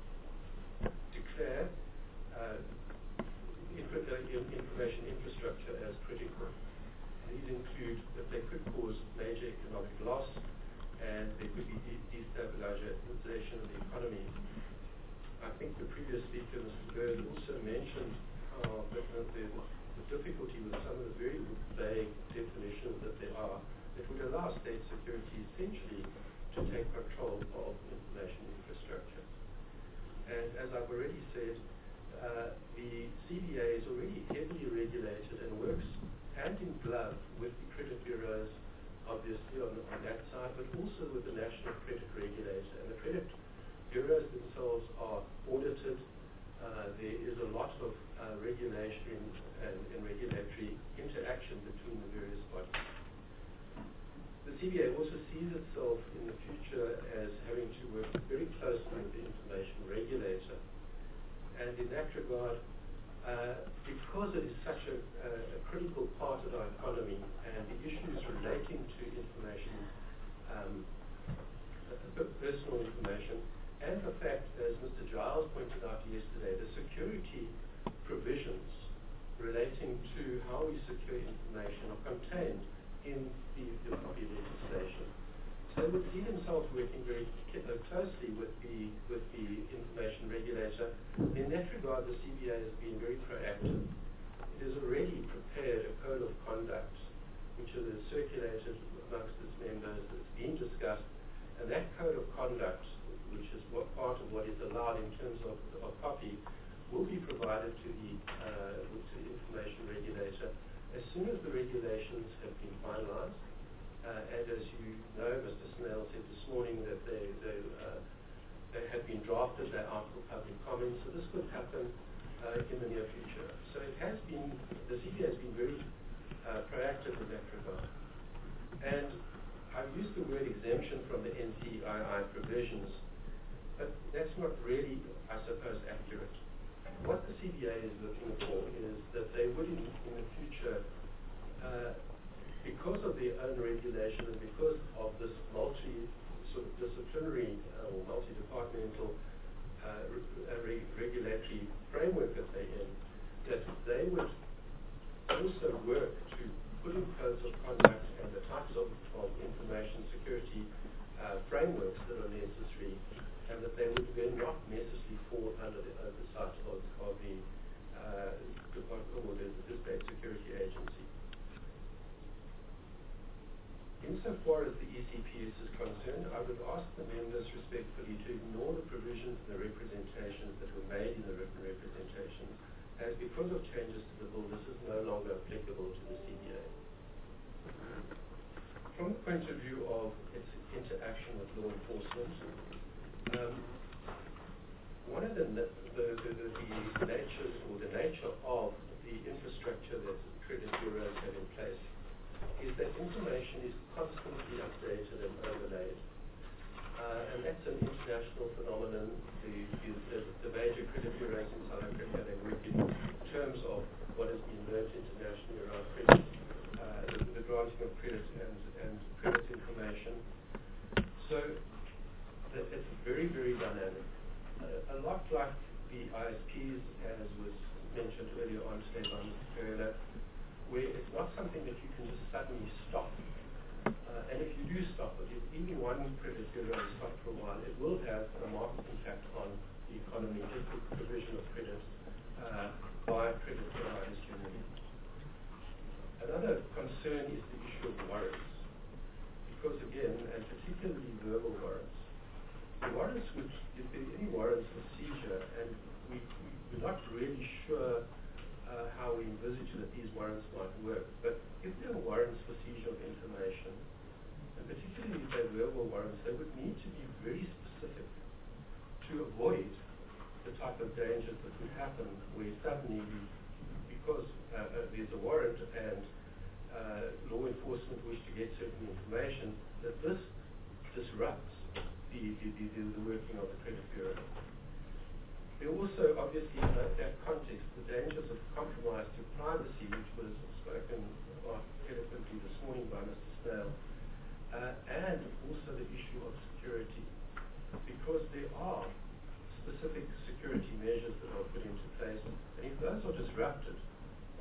information infrastructure as critical. These include that they could cause major economic loss and there could be destabilization of the economy. I think the previous speaker, Mr. Bird, also mentioned how the difficulty with some of the very vague definitions that there are that would allow state security essentially to take control of information infrastructure. And as I've already said, the CBA is already heavily regulated and works hand in glove with the credit bureaus, obviously on that side, but also with the national credit regulator. And the credit bureaus themselves are audited. There is a lot of regulation and regulatory interaction between the various bodies. The CBA also sees itself in the future as having to work very closely with the information regulator. And in that regard, because it is such a critical part of our economy and the issues relating to information, personal information, and the fact, as Mr. Giles pointed out yesterday, the security provisions relating to how we secure information are contained in the copy legislation. So they would see themselves working very closely with the information regulator. In that regard, the CBA has been very proactive. It has already prepared a code of conduct, which is circulated amongst its members. It's been discussed, and that code of conduct, which is part of what is allowed in terms of copy, will be provided to the information regulator as soon as the regulations have been finalized. And as you know, Mr. Snell said this morning that they have been drafted, they're out for public comment, so this could happen in the near future. So it has been, the CBA has been very proactive in that regard. And I've used the word exemption from the NCII provisions, but that's not really, I suppose, accurate. What the CBA is looking for is that they would, in the future, because of their own regulation and because of this multi-disciplinary or multi-departmental regulatory framework that they're in, that they would also work to put in codes of conduct and the types of information security frameworks that are necessary, and that they would then not necessarily fall under the oversight of the department or the state security agency. Insofar as the ECPS is concerned, I would ask the members respectfully to ignore the provisions and the representations that were made in the written representations, as because of changes to the bill, this is no longer applicable to the CBA. From the point of view of its interaction with law enforcement, one of the natures or the nature of the infrastructure that credit bureaus have in place is that information is constantly updated and overlaid. And that's an international phenomenon. The major credit bureaus in South Africa, they work in terms of what has been learned internationally around credit, the granting of credit and credit information. So it's very, very dynamic. A lot like the ISPs, as was mentioned earlier on today by Mr. Ferreira, where it's not something that you can just suddenly stop. And if you do stop it, if even one credit bureau is stopped for a while, it will have a marked impact on the economy, just the provision of credit by credit providers generally. Another concern is the issue of warrants. Because again, and particularly verbal warrants, the warrants which, if there are any warrants for seizure, and we're not really sure how we envisage that these warrants might work, but if there are warrants for seizure of information, and particularly if they're verbal warrants, they would need to be very specific to avoid the type of dangers that would happen where suddenly, because there's a warrant and law enforcement wish to get certain information, that this disrupts the working of the credit bureau. There also, obviously, in that context, the dangers of compromise to privacy, which was spoken about eloquently this morning by Mr. Snell, and also the issue of security, because there are specific security measures that are put into place, and if those are disrupted,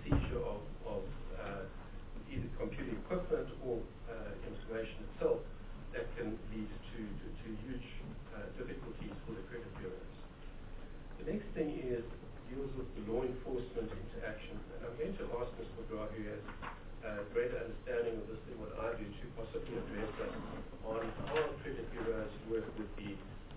seizure of either computer equipment or information itself that can lead to huge difficulties for the credit bureaus. The next thing deals with the law enforcement interaction. And I'm going to ask Mr. McGrath, who has a greater understanding of this than what I do, to possibly address us on how credit bureaus work with the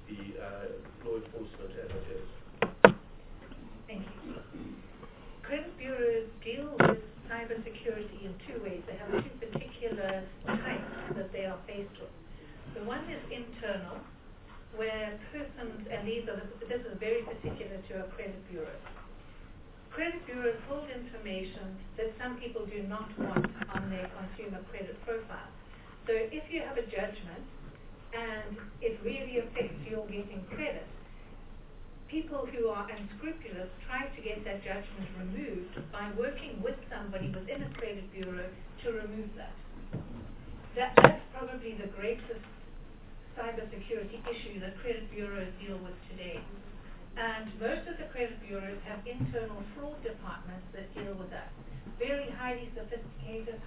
law enforcement as it is. Thank you. Credit bureaus deal with cybersecurity in two ways. They have two particular types that they are faced with. The one is internal, where persons, and this is very particular to a credit bureau. Credit bureaus hold information that some people do not want on their consumer credit profile. So if you have a judgment and it really affects your getting credit, people who are unscrupulous try to get that judgment removed by working with somebody within a credit bureau to remove that. That's probably the greatest cybersecurity issue that credit bureaus deal with today. And most of the credit bureaus have internal fraud departments that deal with that. Very highly sophisticated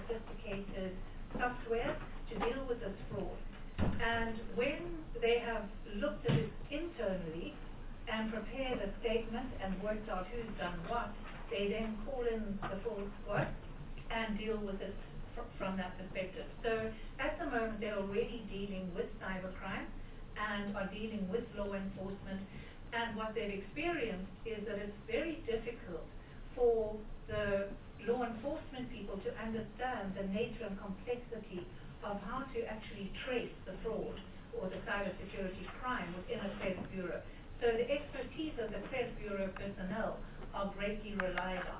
software to deal with this fraud. And when they have looked at it internally and prepared a statement and worked out who's done what, they then call in the full squad and deal with it from that perspective. So at the moment they're already dealing with cybercrime and are dealing with law enforcement, and what they've experienced is that it's very difficult for the law enforcement people to understand the nature and complexity of how to actually trace the fraud or the cybersecurity crime within a credit bureau. So the expertise of the credit bureau personnel are greatly relied on.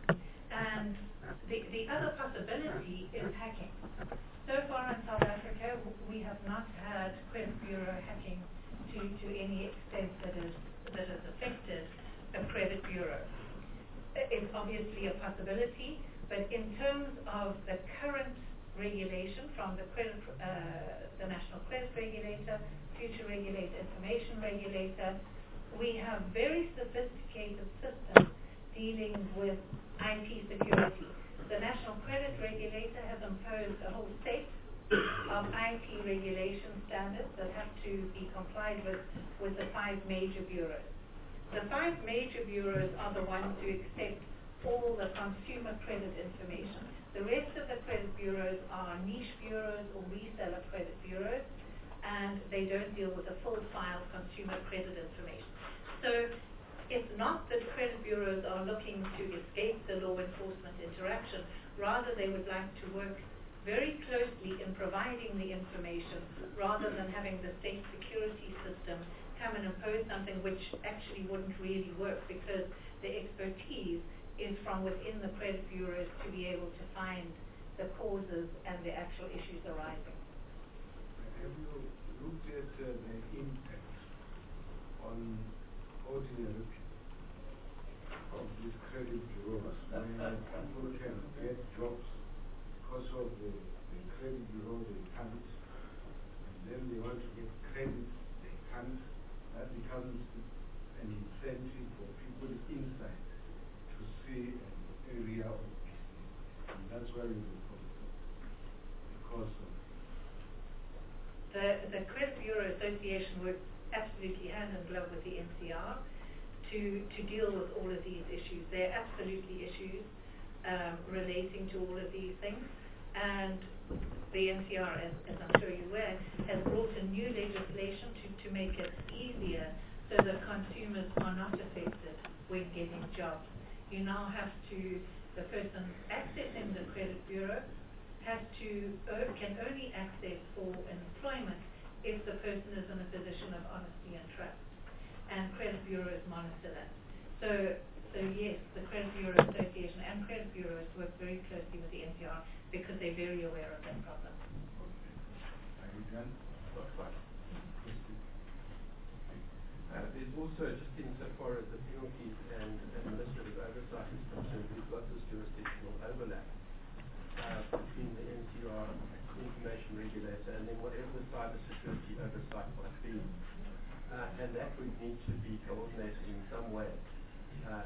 And the other possibility is hacking. So far in South Africa, we have not had credit bureau hacking to any extent that has affected a credit bureau. It's obviously a possibility, but in terms of the current regulation from the National Credit Regulator, Future Regulator, Information Regulator, we have very sophisticated systems dealing with IT security. The National Credit Regulator has imposed a whole set of IT regulation standards that have to be complied with the 5 major bureaus. The 5 major bureaus are the ones who accept all the consumer credit information. The rest of the credit bureaus are niche bureaus or reseller credit bureaus, and they don't deal with the full file consumer credit information. So it's not that credit bureaus are looking to escape the law enforcement interaction. Rather, they would like to work very closely in providing the information rather than having the state security system come and impose something which actually wouldn't really work, because the expertise is from within the credit bureaus to be able to find the causes and the actual issues arising. Have you looked at the impact on ordinary people of these credit bureaus, where people can get jobs because of the credit bureau they can't, and then they want to get credit, they can't. That becomes an incentive for people inside to see an area of business, and that's why we will come from, because of the Credit Bureau Association works absolutely hand in glove with the NCR to deal with all of these issues. There are absolutely issues relating to all of these things, and the NCR, as I'm sure you're aware, has brought in new legislation to make it easier so that consumers are not affected when getting jobs. You now have to, the person accessing the credit bureau can only access for employment if the person is in a position of honesty and trust. And credit bureaus monitor that. So yes, the Credit Bureau Association and credit bureaus work very closely with the NCR because they're very aware of that problem. Are you done? There's also, just insofar as the penalties and administrative oversight is concerned, we've got this jurisdictional overlap between the NCR information regulator and then whatever the cybersecurity oversight might be. And that would need to be coordinated in some way.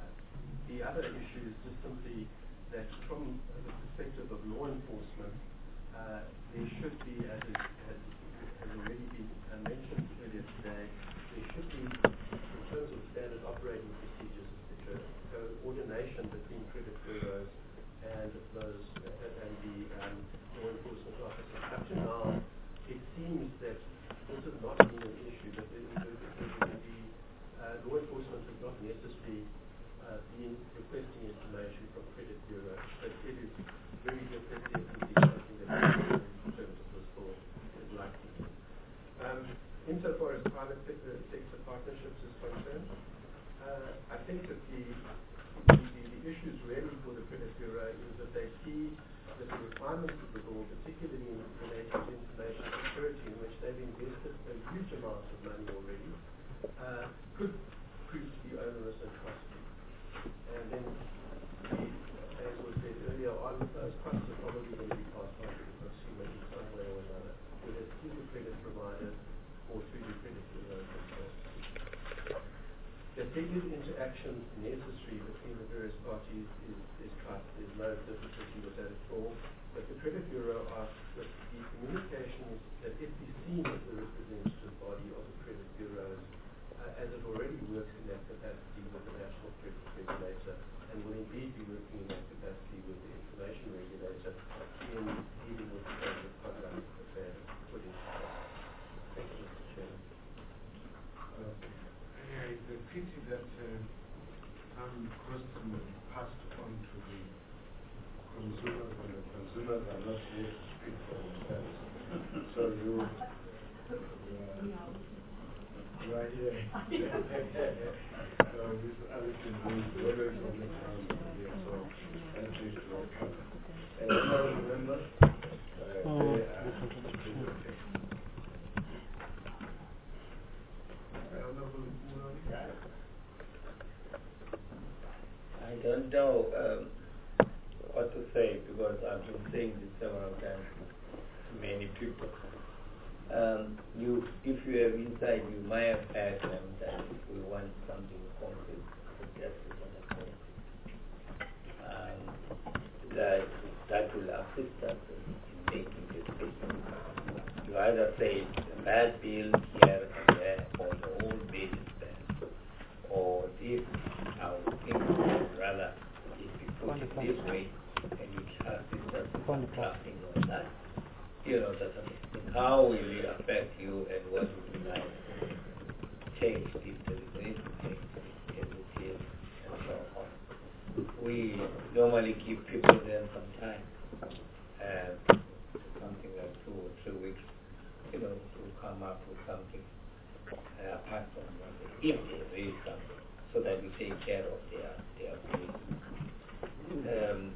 The other issue is just simply that from the perspective of law enforcement, there should be, as has already been mentioned earlier today, there should be, in terms of standard operating procedures, etc., coordination between credit bureaus and those and the law enforcement officers. Up to now, it seems that this has not been an issue, that the law enforcement has not necessarily been requesting information from credit bureaus, but it is very definitely something that in terms of this law is likely. Insofar as private sector partnerships is concerned, I think that the issues really for the credit bureau is that they see that the requirements of the law, particularly in relation to information security, in which they've invested a huge amount of money already, could prove to be onerous and costly. And then, as was said earlier on, those costs are probably going to be passed on to the consumer in some way or another, whether it's through the credit providers or through the credit bureaus themselves. That there is interaction necessary between the various parties is trust. There's no difficulty with that at all. But the credit bureau asks that the communication that it be seen as the representative body of the credit bureaus, as it already works in that capacity with the National Credit Regulator, and will indeed be working in that capacity with the Information Regulator in dealing with the code of conduct that they have put into place. Thank you, Mr. Chairman. It's a pity that some question will be passed on to the consumers, and the consumers are not here to speak for themselves. So you are here. So this Alison is always on the ground here, so that is welcome. And honorable members, I don't know what to say, because I've been saying this several times to many people. If you have insight, you might have had them that we want something concrete to justice and equality. That will assist us in making decisions. You either say a bad bill here and there, or the whole bill is bad, or this, I would think rather if you put it this way, and you assist us in drafting on that. You know, that how will it affect you, and what would you like to change if there is any change in the field, and so on. We normally give people then some time, something like 2 or 3 weeks, you know, to come up with something apart from what if there is something, so that we take care of their needs.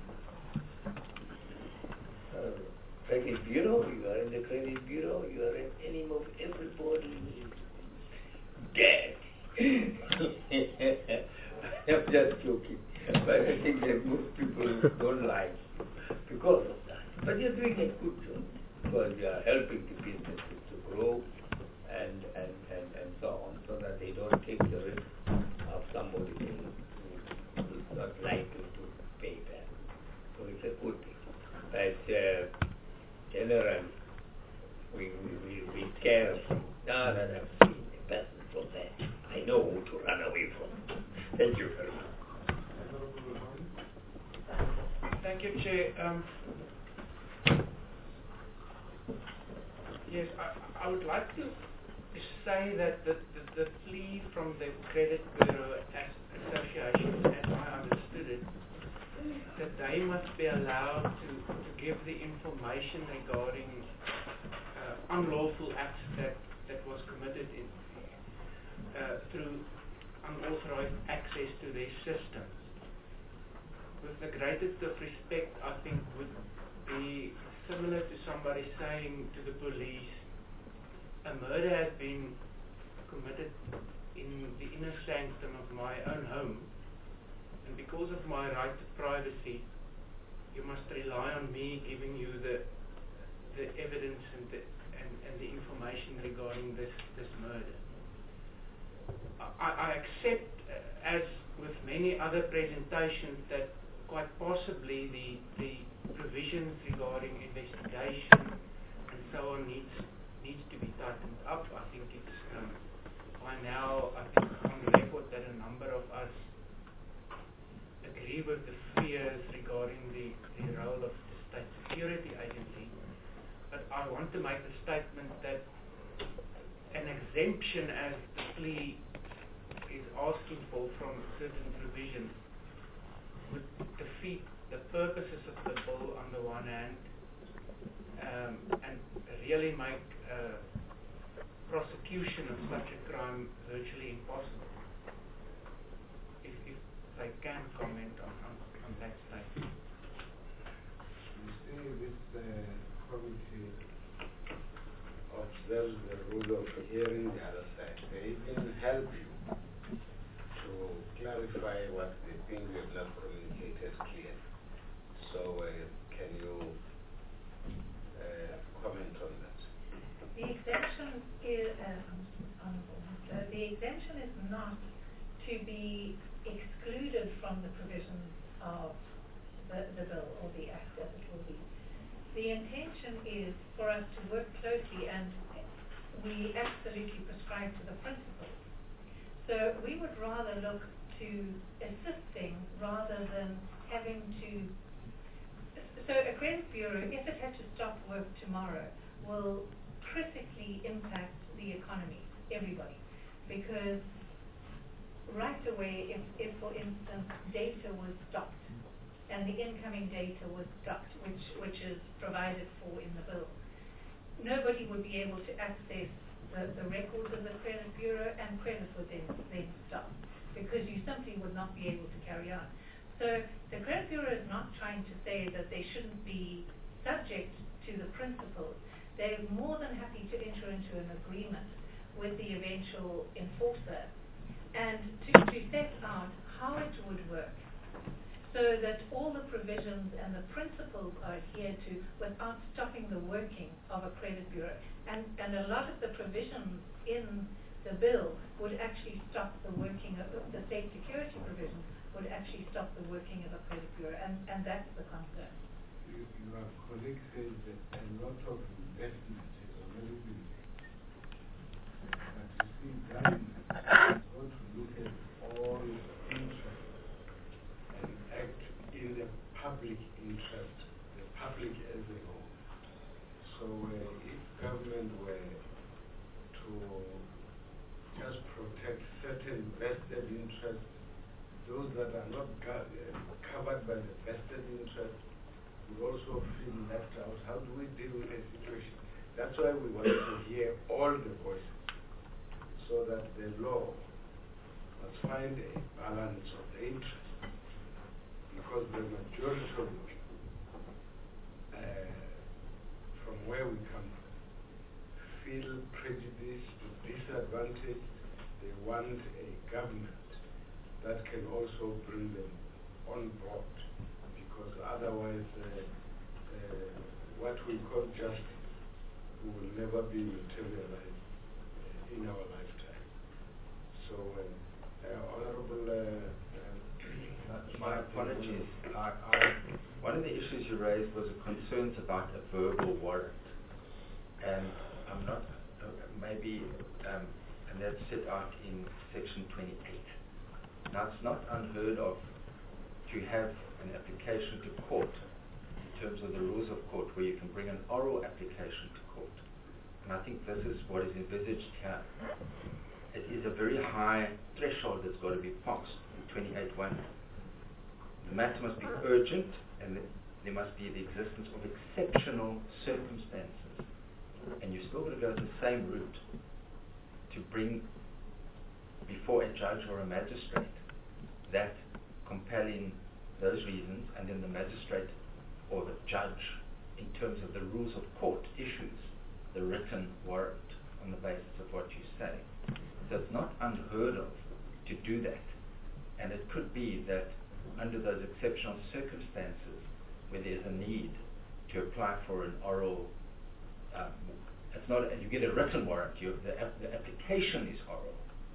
Credit bureau, you are in the credit bureau, you are an enemy of everybody is dead. I'm just joking, but I think that most people don't like you because of that. But you're doing a good job, because you are helping the businesses to grow and so on, so that they don't take the risk of somebody who is not likely to pay back. So it's a good thing. But generally, we care of now that I've seen the person from there. I know who to run away from. Thank you very much. Thank you, Chair. Yes, I would like to say that the plea from the Credit Bureau Association, as I understood it, that they must be allowed to give the information regarding unlawful acts that was committed through unauthorized access to their systems. With the greatest of respect, I think would be similar to somebody saying to the police, a murder has been committed in the inner sanctum of my own home, and because of my right to privacy, you must rely on me giving you the evidence and the information regarding this murder. I accept, as with many other presentations, that quite possibly the provisions regarding investigation and so on needs to be tightened up. I think it's by now, I think on record that a number of us agree with the fears regarding the role of the State Security Agency. But I want to make the statement that an exemption, as the plea is asking for from certain provisions, would defeat the purposes of the bill on the one hand, and really make prosecution of such a crime virtually impossible. If they can comment on that statement. You see, this committee observes the rule of hearing the other side. They even help you to clarify what they think we have not communicated clearly. So can you comment on that? The exemption is, the exemption is not to be excluded from the provisions of the bill or the act as it will be. The intention is for us to work closely, and we absolutely prescribe to the principles. So we would rather look to assisting rather than having to. So a credit bureau, if it had to stop work tomorrow, will critically impact the economy, everybody, because right away, if for instance data was stopped and the incoming data was stopped, which is provided for in the bill, nobody would be able to access the records of the credit bureau, and credit would then stop, because you simply would not be able to carry on. So the credit bureau is not trying to say that they shouldn't be subject to the principles. They're more than happy to enter into an agreement with the eventual enforcer and to set out how it would work so that all the provisions and the principles are adhered to without stopping the working of a credit bureau. And a lot of the provisions in the bill would actually stop the working of the state security provisions would actually stop the working of a credit bureau, and that's the concern. Your colleague says that a lot of investment has already been made. But you see, that is got to look at all interests and act in the public interest, the public as a whole. So if government were to just protect certain vested interests, those that are not covered by the vested interest would also feel left out. How do we deal with a situation? That's why we want to hear all the voices, so that the law must find a balance of the interest, because the majority of the people, from where we come from, feel prejudiced, disadvantaged. They want a government that can also bring them on board, because otherwise what we call justice will never be materialized in our lifetime. So, Honorable... my apologies. One of the issues you raised was concerns about a verbal warrant. And I'm not, maybe, and that's set out in Section 28. Now, it's not unheard of to have an application to court in terms of the rules of court, where you can bring an oral application to court. And I think this is what is envisaged here. It is a very high threshold that's got to be passed in 28.1. The matter must be urgent, and there must be the existence of exceptional circumstances. And you're still going to go the same route to bring before a judge or a magistrate that compelling those reasons, and then the magistrate or the judge, in terms of the rules of court, issues the written warrant on the basis of what you say. So it's not unheard of to do that. And it could be that under those exceptional circumstances where there's a need to apply for an oral, it's not, you get a written warrant, the application is oral,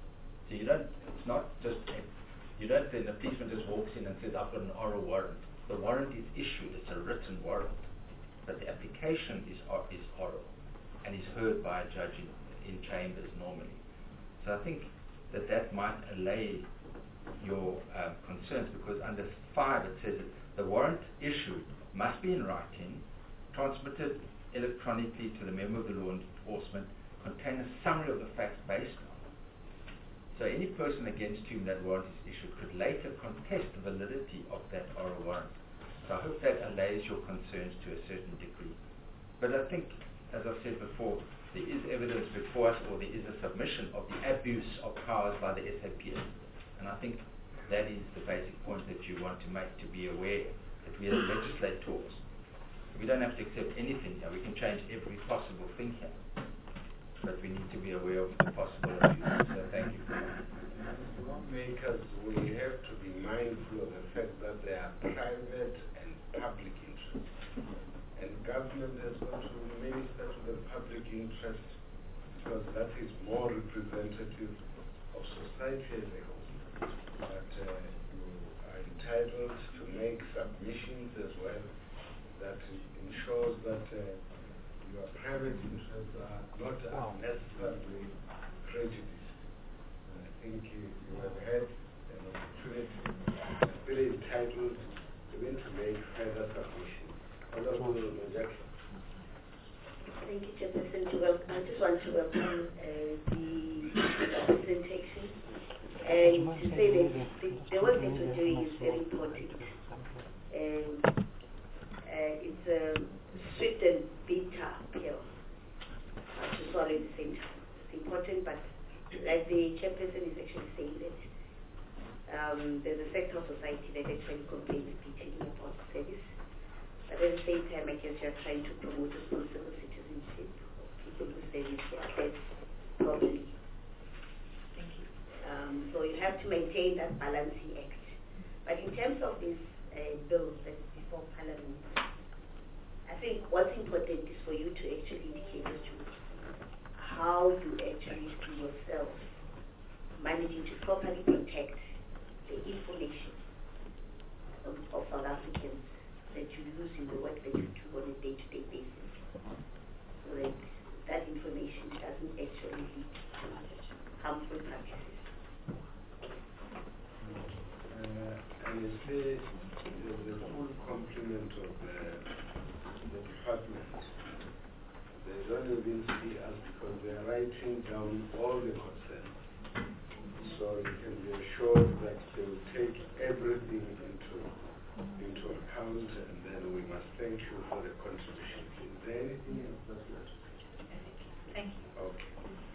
So you don't, it's not just, you don't, then the policeman just walks in and says, I've got an oral warrant. The warrant is issued, it's a written warrant. But the application is oral and is heard by a judge in chambers normally. So I think that might allay your concerns, because under 5 it says that the warrant issued must be in writing, transmitted electronically to the member of the law enforcement, contain a summary of the facts based on. So any person against whom that warrant is issued could later contest the validity of that oral warrant. So I hope that allays your concerns to a certain degree. But I think, as I've said before, there is evidence before us, or there is a submission of the abuse of powers by the SAPS. And I think that is the basic point that you want to make, to be aware that we as legislators, we don't have to accept anything here. We can change every possible thing here. But we need to be aware of the possible abuse. So thank you. As lawmakers, we have to be mindful of the fact that there are private and public interests. And government has got to minister to the public interest, because that is more representative of society as a whole. But you are entitled to make submissions as well that ensures that your private interests are not unnecessarily prejudiced. I think you have had an opportunity, very entitled even to make further submissions. Honorable Mojaki. Thank you, Chairperson. I just want to welcome the presentation and to say that the work that you're doing is very important. And it's a swift and bitter pill to swallow at the same time. It's important, but like the chairperson is actually saying that there's a sector of society that actually complains bitterly about service. But at the same time, I guess you're trying to promote responsible citizenship of people who service their assets properly. Thank you. So you have to maintain that balancing act. But in terms of this bill that's before Parliament, I think what's important is for you to actually indicate as to how you actually see yourself managing to properly protect the information of South Africans that you use in the work that you do on a day-to-day basis, so that that information doesn't actually lead to harmful practices. And you say the full complement of the department. They don't even see us because they're writing down all the concerns. So you can be assured that they will take everything into account, and then we must thank you for the contribution. Is there anything else that you want to say? Thank you. Okay.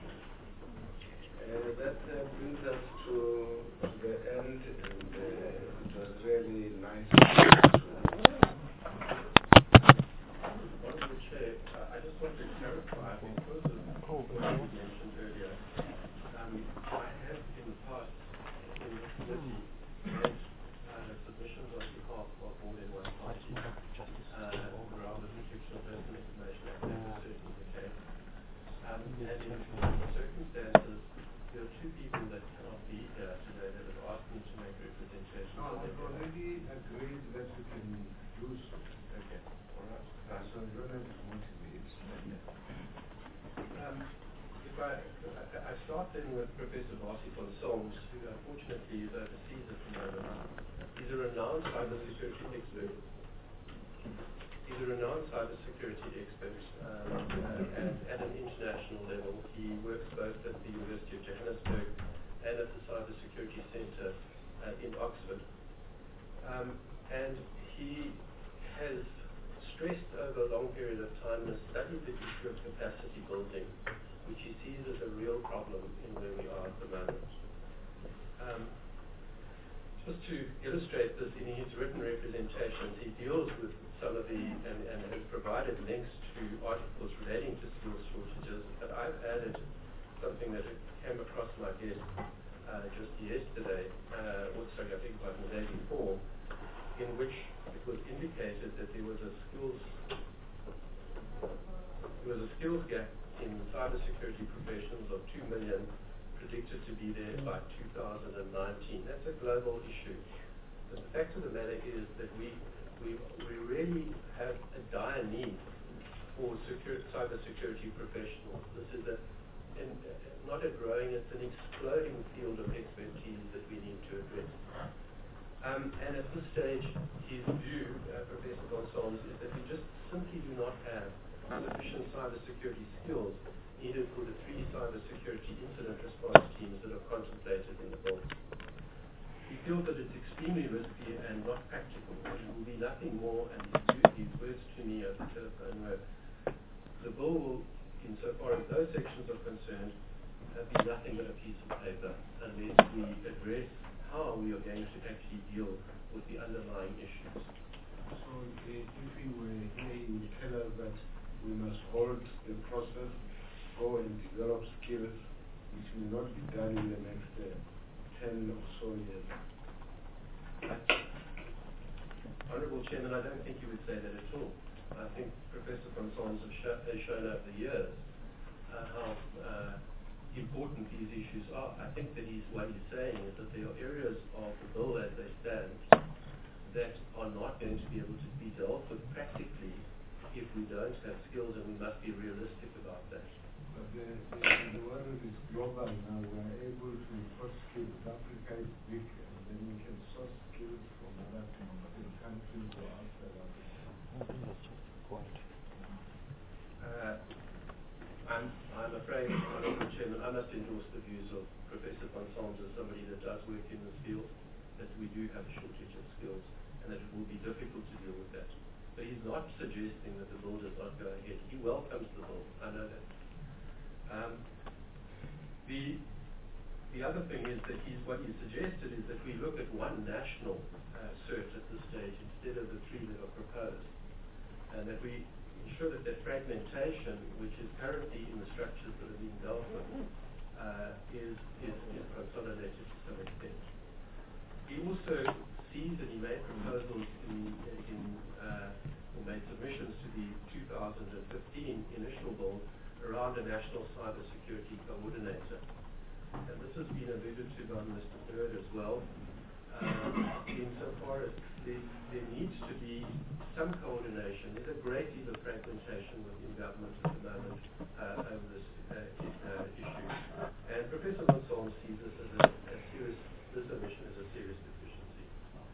That brings us to the end, and it was really nice to Honorable Chair, I just want to clarify, because of what you mentioned earlier, I have in the past in this committee made submissions on behalf of more than one party around the Protection of Personal Information Act. That was certainly the case. And in circumstances, there are two people that cannot be here today that have asked me to make representations. No, I've already agreed that we can do so. Okay, all right. So you don't have to motivate. If I start then with Professor Vasi von Solms, who unfortunately is overseas at the moment. He's a renowned cybersecurity expert. And at an international level, he works both at the University of Johannesburg and at the Cybersecurity Centre in Oxford. And he has stressed over a long period of time and studied the issue of capacity building, which he sees as a real problem in where we are at the moment. Just to illustrate this, in his written representations, he deals with some of the, and has provided links to articles relating to skills shortages, but I've added something that came across my desk just yesterday, I think about the day before, in which it was indicated that there was a skills gap in cybersecurity professionals of 2 million predicted to be there by 2019. That's a global issue. But the fact of the matter is that we really have a dire need for cybersecurity professionals. This is not a growing, it's an exploding field of expertise that we need to address. And at this stage, his view, Professor Gonsalves, is that we just simply do not have sufficient cybersecurity skills needed for the 3 cybersecurity incident response teams that are contemplated in the bill. We feel that it's extremely risky and not practical. It will be nothing more, and his words to me over the telephone were, the bill will, insofar as those sections are concerned, be nothing but a piece of paper unless we address how we are going to actually deal with the underlying issues. So if we were here, you would tell us that we must hold the process, go and develop skills which will not be done in the next 10 or so years. Honourable Chairman, I don't think you would say that at all. I think Professor Gonsalves has shown over the years how important these issues are. I think that what he's saying is that there are areas of the bill as they stand that are not going to be able to be dealt with practically if we don't have skills, and we must be realistic about that. But the world is global now. We are able to import skills. Africa is big, and then we can source skills from other countries or outside Africa. I'm afraid, Honourable Chairman, I must endorse the views of Professor Gonsalves as somebody that does work in this field, that we do have a shortage of skills, and that it will be difficult to deal with that. But he's not suggesting that the bill does not go ahead. He welcomes the bill. I know that. The other thing is that what he suggested is that we look at one national cert at this stage instead of the 3 that are proposed, and that we ensure that the fragmentation, which is currently in the structures that are being dealt with, is consolidated to some extent. He also sees that he made proposals or made submissions to the 2015 initial bill around a national cybersecurity coordinator. And this has been alluded to by Mr. Bird as well, insofar as there needs to be some coordination. There's a great deal of fragmentation within government at the moment over this issue. And Professor Gonsalves sees this as this omission as a serious deficiency.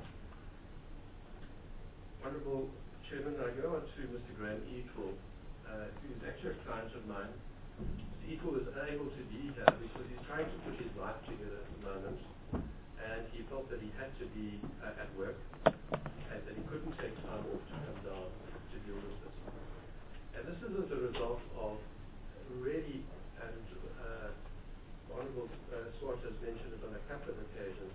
Honourable Chairman, I go on to Mr. Graham Eatwell, who is actually a client of mine. Mr. Eatwell is unable to be here because he's trying to put his life together at the moment, and he felt that he had to be at work, and that he couldn't take time off to come down to deal with this. And this is as a result of really, and Honourable Swart has mentioned it on a couple of occasions,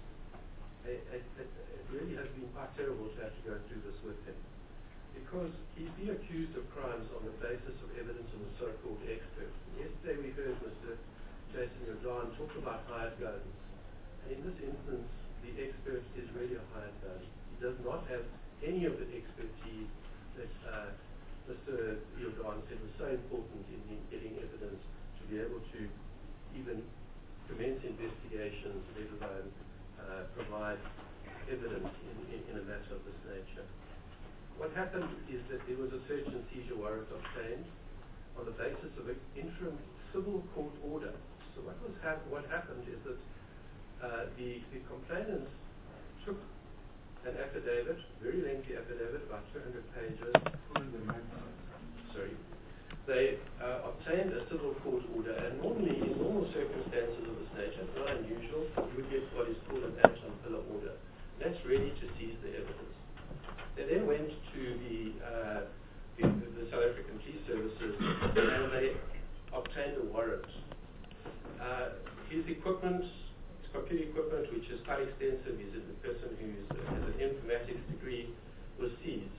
it really has been quite terrible to have to go through this with him, because he's been accused of crimes on the basis of evidence of a so-called expert. Yesterday we heard Mr. Jason Jordan talk about hired guns, and in this instance the expert is really a hired gun. He does not have any of the expertise that Mr. Jordan said was so important in getting evidence to be able to even commence investigations, let alone provide evidence in a matter of this nature. What happened is that there was a search and seizure warrant obtained on the basis of an interim civil court order. So what happened is that the complainants took an affidavit, very lengthy affidavit, about 200 pages. Sorry. They obtained a civil court order, and normally, in normal circumstances of this nature, it's not unusual, you would get what is called an Anton Pillar order. That's ready to seize the evidence. They then went to the South African Police Services, and they obtained a warrant. His equipment, his computer equipment, which is quite extensive, he's a person who has an informatics degree, was seized.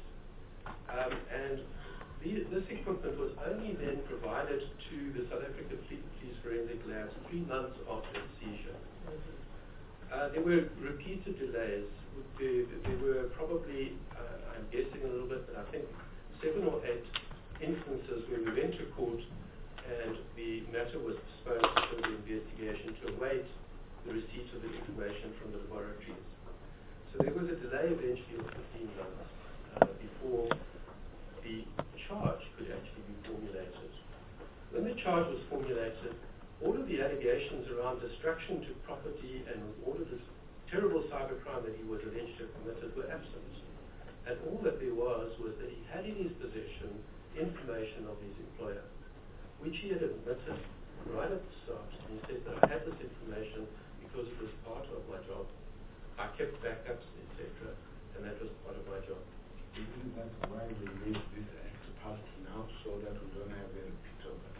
And this equipment was only then provided to the South African Police Forensic Labs 3 months after its seizure. There were repeated delays. There were probably, I'm guessing a little bit, but I think 7 or 8 instances where we went to court and the matter was postponed for the investigation to await the receipt of the information from the laboratories. So there was a delay eventually of 15 months before the charge could actually be formulated. When the charge was formulated, all of the allegations around destruction to property and all of this terrible cybercrime that he was alleged to have committed were absent. And all that there was that he had in his possession information of his employer, which he had admitted right at the start. And he said that I had this information because it was part of my job. I kept backups, etc., and that was part of my job. Isn't that why we made this ex parte now, so that we don't have a repeat of it?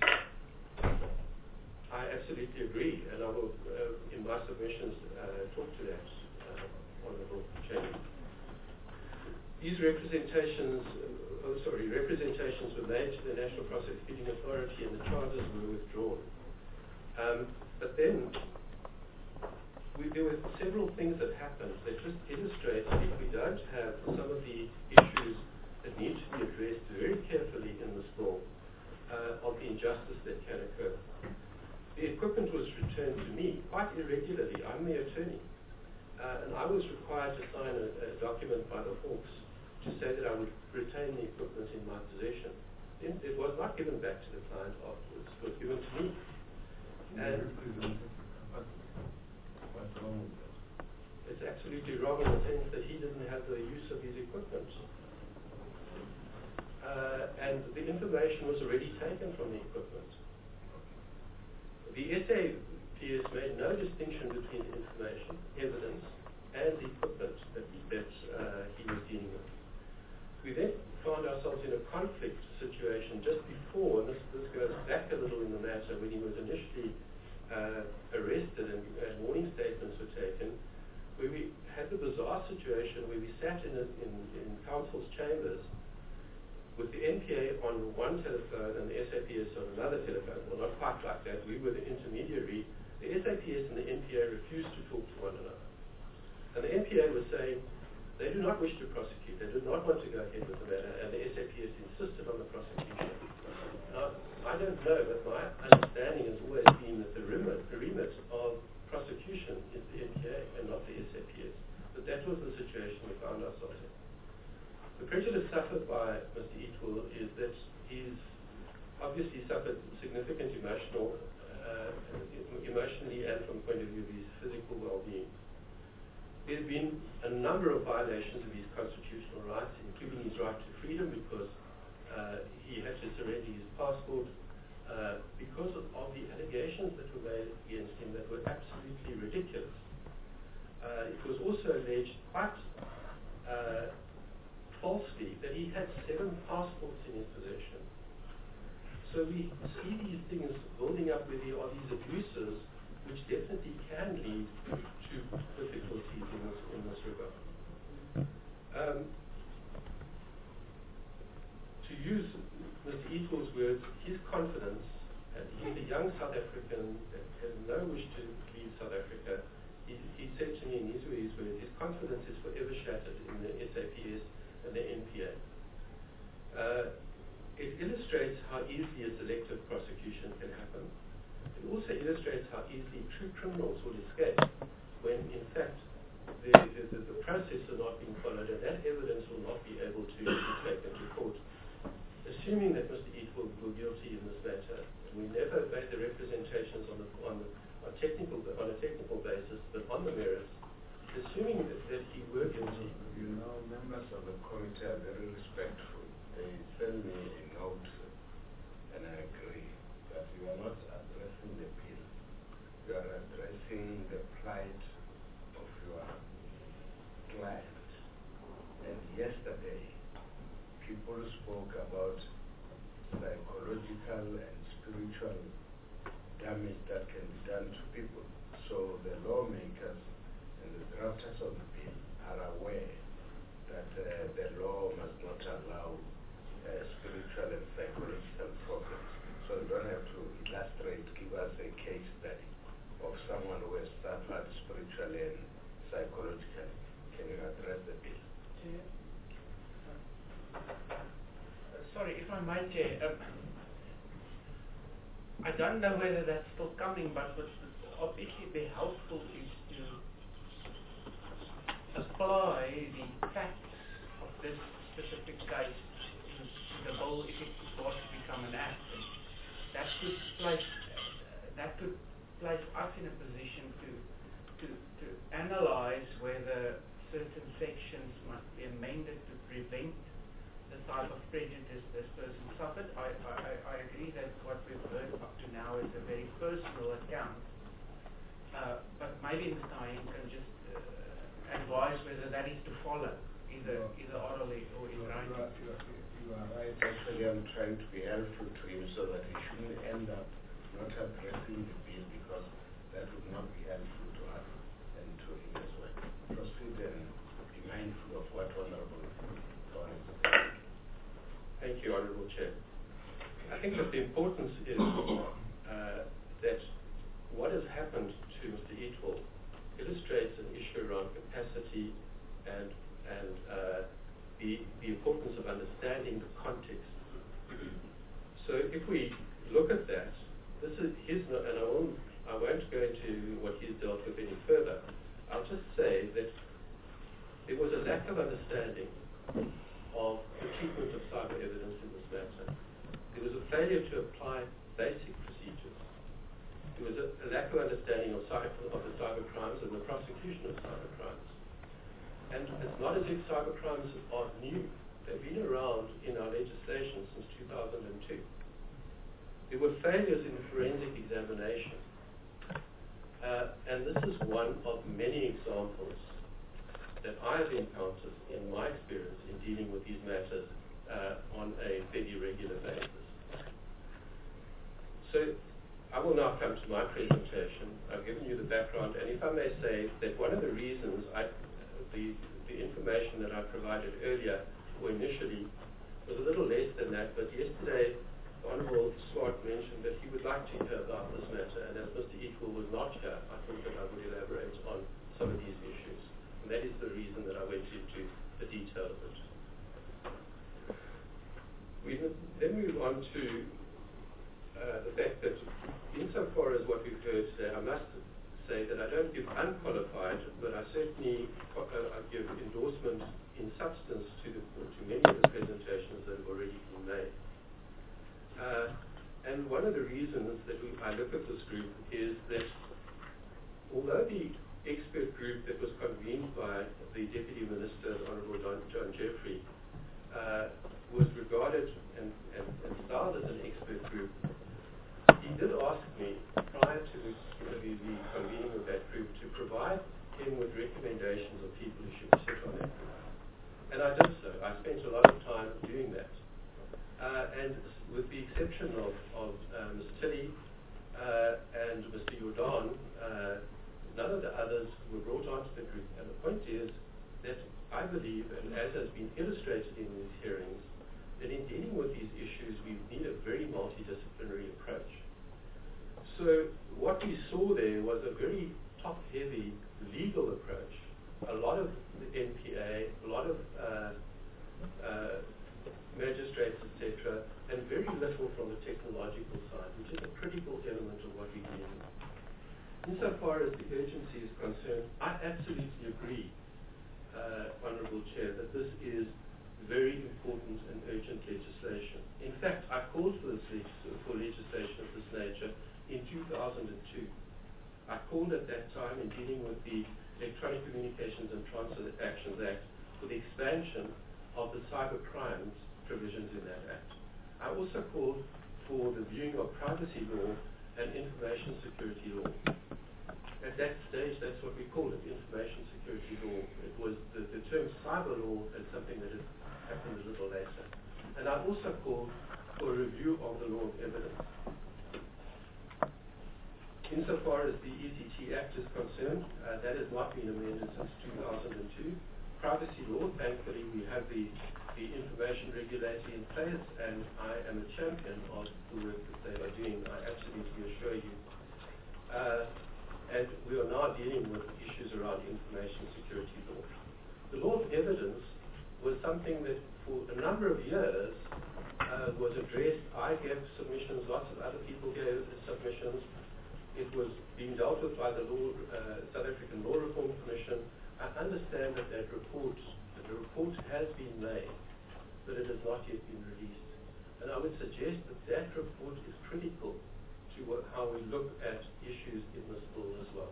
I absolutely agree, and I will, in my submissions, talk to that, Honourable Chairman. These representations were made to the National Prosecuting Authority, and the charges were withdrawn. But then, there were several things that happened that just illustrate that if we don't have some of the issues that need to be addressed very carefully in this law of the injustice that can occur. The equipment was returned to me quite irregularly. I'm the attorney. And I was required to sign a document by the Hawks to say that I would retain the equipment in my possession. It was not given back to the client afterwards. It was given to me. And what's wrong with that? it's absolutely wrong in the sense that he didn't have the use of his equipment. And the information was already taken from the equipment. The SAPS made no distinction between information, evidence, and the equipment that he was dealing with. We then found ourselves in a conflict situation just before, and this goes back a little in the matter, when he was initially arrested and warning statements were taken, where we had the bizarre situation where we sat in counsel's chambers with the NPA on one telephone and the SAPS on another telephone. Well, not quite like that. We were the intermediary. The SAPS and the NPA refused to talk to one another. And the NPA was saying they do not wish to prosecute. They did not want to go ahead with the matter, and the SAPS insisted on the prosecution. Now, I don't know, but my understanding has always been that the remit of prosecution is the NPA and not the SAPS. But that was the situation we found ourselves in. The prejudice suffered by Mr. Eatwell is that he's obviously suffered significant emotionally and from the point of view of his physical well-being. There have been a number of violations of his constitutional rights, including his right to freedom, because he had to surrender his passport because of the allegations that were made against him that were absolutely ridiculous. It was also alleged quite falsely that he had 7 passports in his possession. So we see these things building up where there are these abuses which definitely can lead to difficulties in this regard. To use Mr. Eatwell's words, his confidence, and he's a young South African that has no wish to leave South Africa. He said to me, and these were his words, his confidence is forever shattered in the SAPS and the NPA. It illustrates how easily a selective prosecution can happen. It also illustrates how easily true criminals will escape when, in fact, the process is not being followed, and that evidence will not be able to be taken to court. Assuming that Mr. Eatwell were guilty in this matter, and we never made the representations on a technical basis, but on the merits, assuming that he were guilty. You know, members of the committee are very respectful. They send me a note, and I agree that you are not addressing the bill. You are addressing the plight of your client. And yesterday, people spoke about psychological and spiritual damage that can be done to people. So the lawmakers and the drafters of the bill are aware that the law must not allow spiritual and psychological problems. So you don't have to give us a case study of someone who has suffered spiritually and psychologically. Can you address the bill? Chair? Sorry, if I might, Chair. I don't know whether that's still coming, but what would obviously be helpful is to apply the facts of this specific case in the bill if it was to become an act. And that could place us in a position to analyze whether certain sections must be amended to prevent the type of prejudice this person suffered. I agree that what we've heard up to now is a very personal account, but maybe Mr. Hayem can just advise whether that is to follow, either orally or in writing. You are right. Actually, I'm trying to be helpful to him so that he shouldn't end up not addressing the bill, because that would not be helpful to us and to him as well. Proceed and be mindful of what Honorable Thorne is saying. Thank you, Honorable Chair. I think that the importance is that what has happened to Mr. Eatwell illustrates an issue around capacity and the importance of understanding the context. So if we look at that, this is his, and I won't go into what he's dealt with any further. I'll just say that there was a lack of understanding of the treatment of cyber evidence in this matter. There was a failure to apply basic procedures. There was a lack of understanding of the cyber crimes and the prosecution of cyber crimes. And it's not as if cyber crimes are new. They've been around in our legislation since 2002. There were failures in forensic examination. And this is one of many examples that I have encountered in my experience in dealing with these matters on a fairly regular basis. So I will now come to my presentation. I've given you the background, and if I may say that one of the reasons the information that I provided earlier or initially was a little less than that, but yesterday Honorable Swart mentioned that he would like to hear about this matter, and as Mr. Eatwell was not here, I thought that I would elaborate on some of these issues. And that is the reason that I went into the detail of it. We then move on to the fact that insofar as what we've heard today, I must say that I don't give unqualified, but I certainly I give endorsement in substance to many of the presentations that have already been made. And one of the reasons that I look at this group is that although the expert group that was convened by the Deputy Minister, Honourable John Jeffrey, was regarded and styled as an expert group, he did ask me prior to the convening of that group to provide him with recommendations of people who should sit on that group. And I did so. I spent a lot of time doing that. And with the exception of Ms. Tilly and Mr. Jordan, none of the others were brought onto the group. And the point is that I believe, and as has been illustrated in these hearings, that in dealing with these issues, we need a very multidisciplinary approach. So what we saw there was a very top-heavy legal approach. A lot of the NPA, a lot of magistrates, etc., and very little from the technological side, which is a critical element of what we do. Insofar as the urgency is concerned, I absolutely agree, Honourable Chair, that this is very important and urgent legislation. In fact, I called for legislation of this nature in 2002. I called at that time in dealing with the Electronic Communications and Transactions Act for the expansion of the cyber crimes provisions in that act. I also called for the viewing of privacy law and information security law. At that stage, that's what we called it, information security law. It was the term cyber law as something that had happened a little later. And I also called for a review of the law of evidence. Insofar as the ECT Act is concerned, that has not been amended since 2002. Privacy law, thankfully, we have the information regulator in place, and I am a champion of the work that they are doing, I absolutely assure you. And we are now dealing with issues around information security law. The law of evidence was something that for a number of years was addressed. I gave submissions, lots of other people gave submissions. It was being dealt with by the South African Law Reform Commission. I understand that the report has been made, but it has not yet been released. And I would suggest that report is critical to how we look at issues in this bill as well.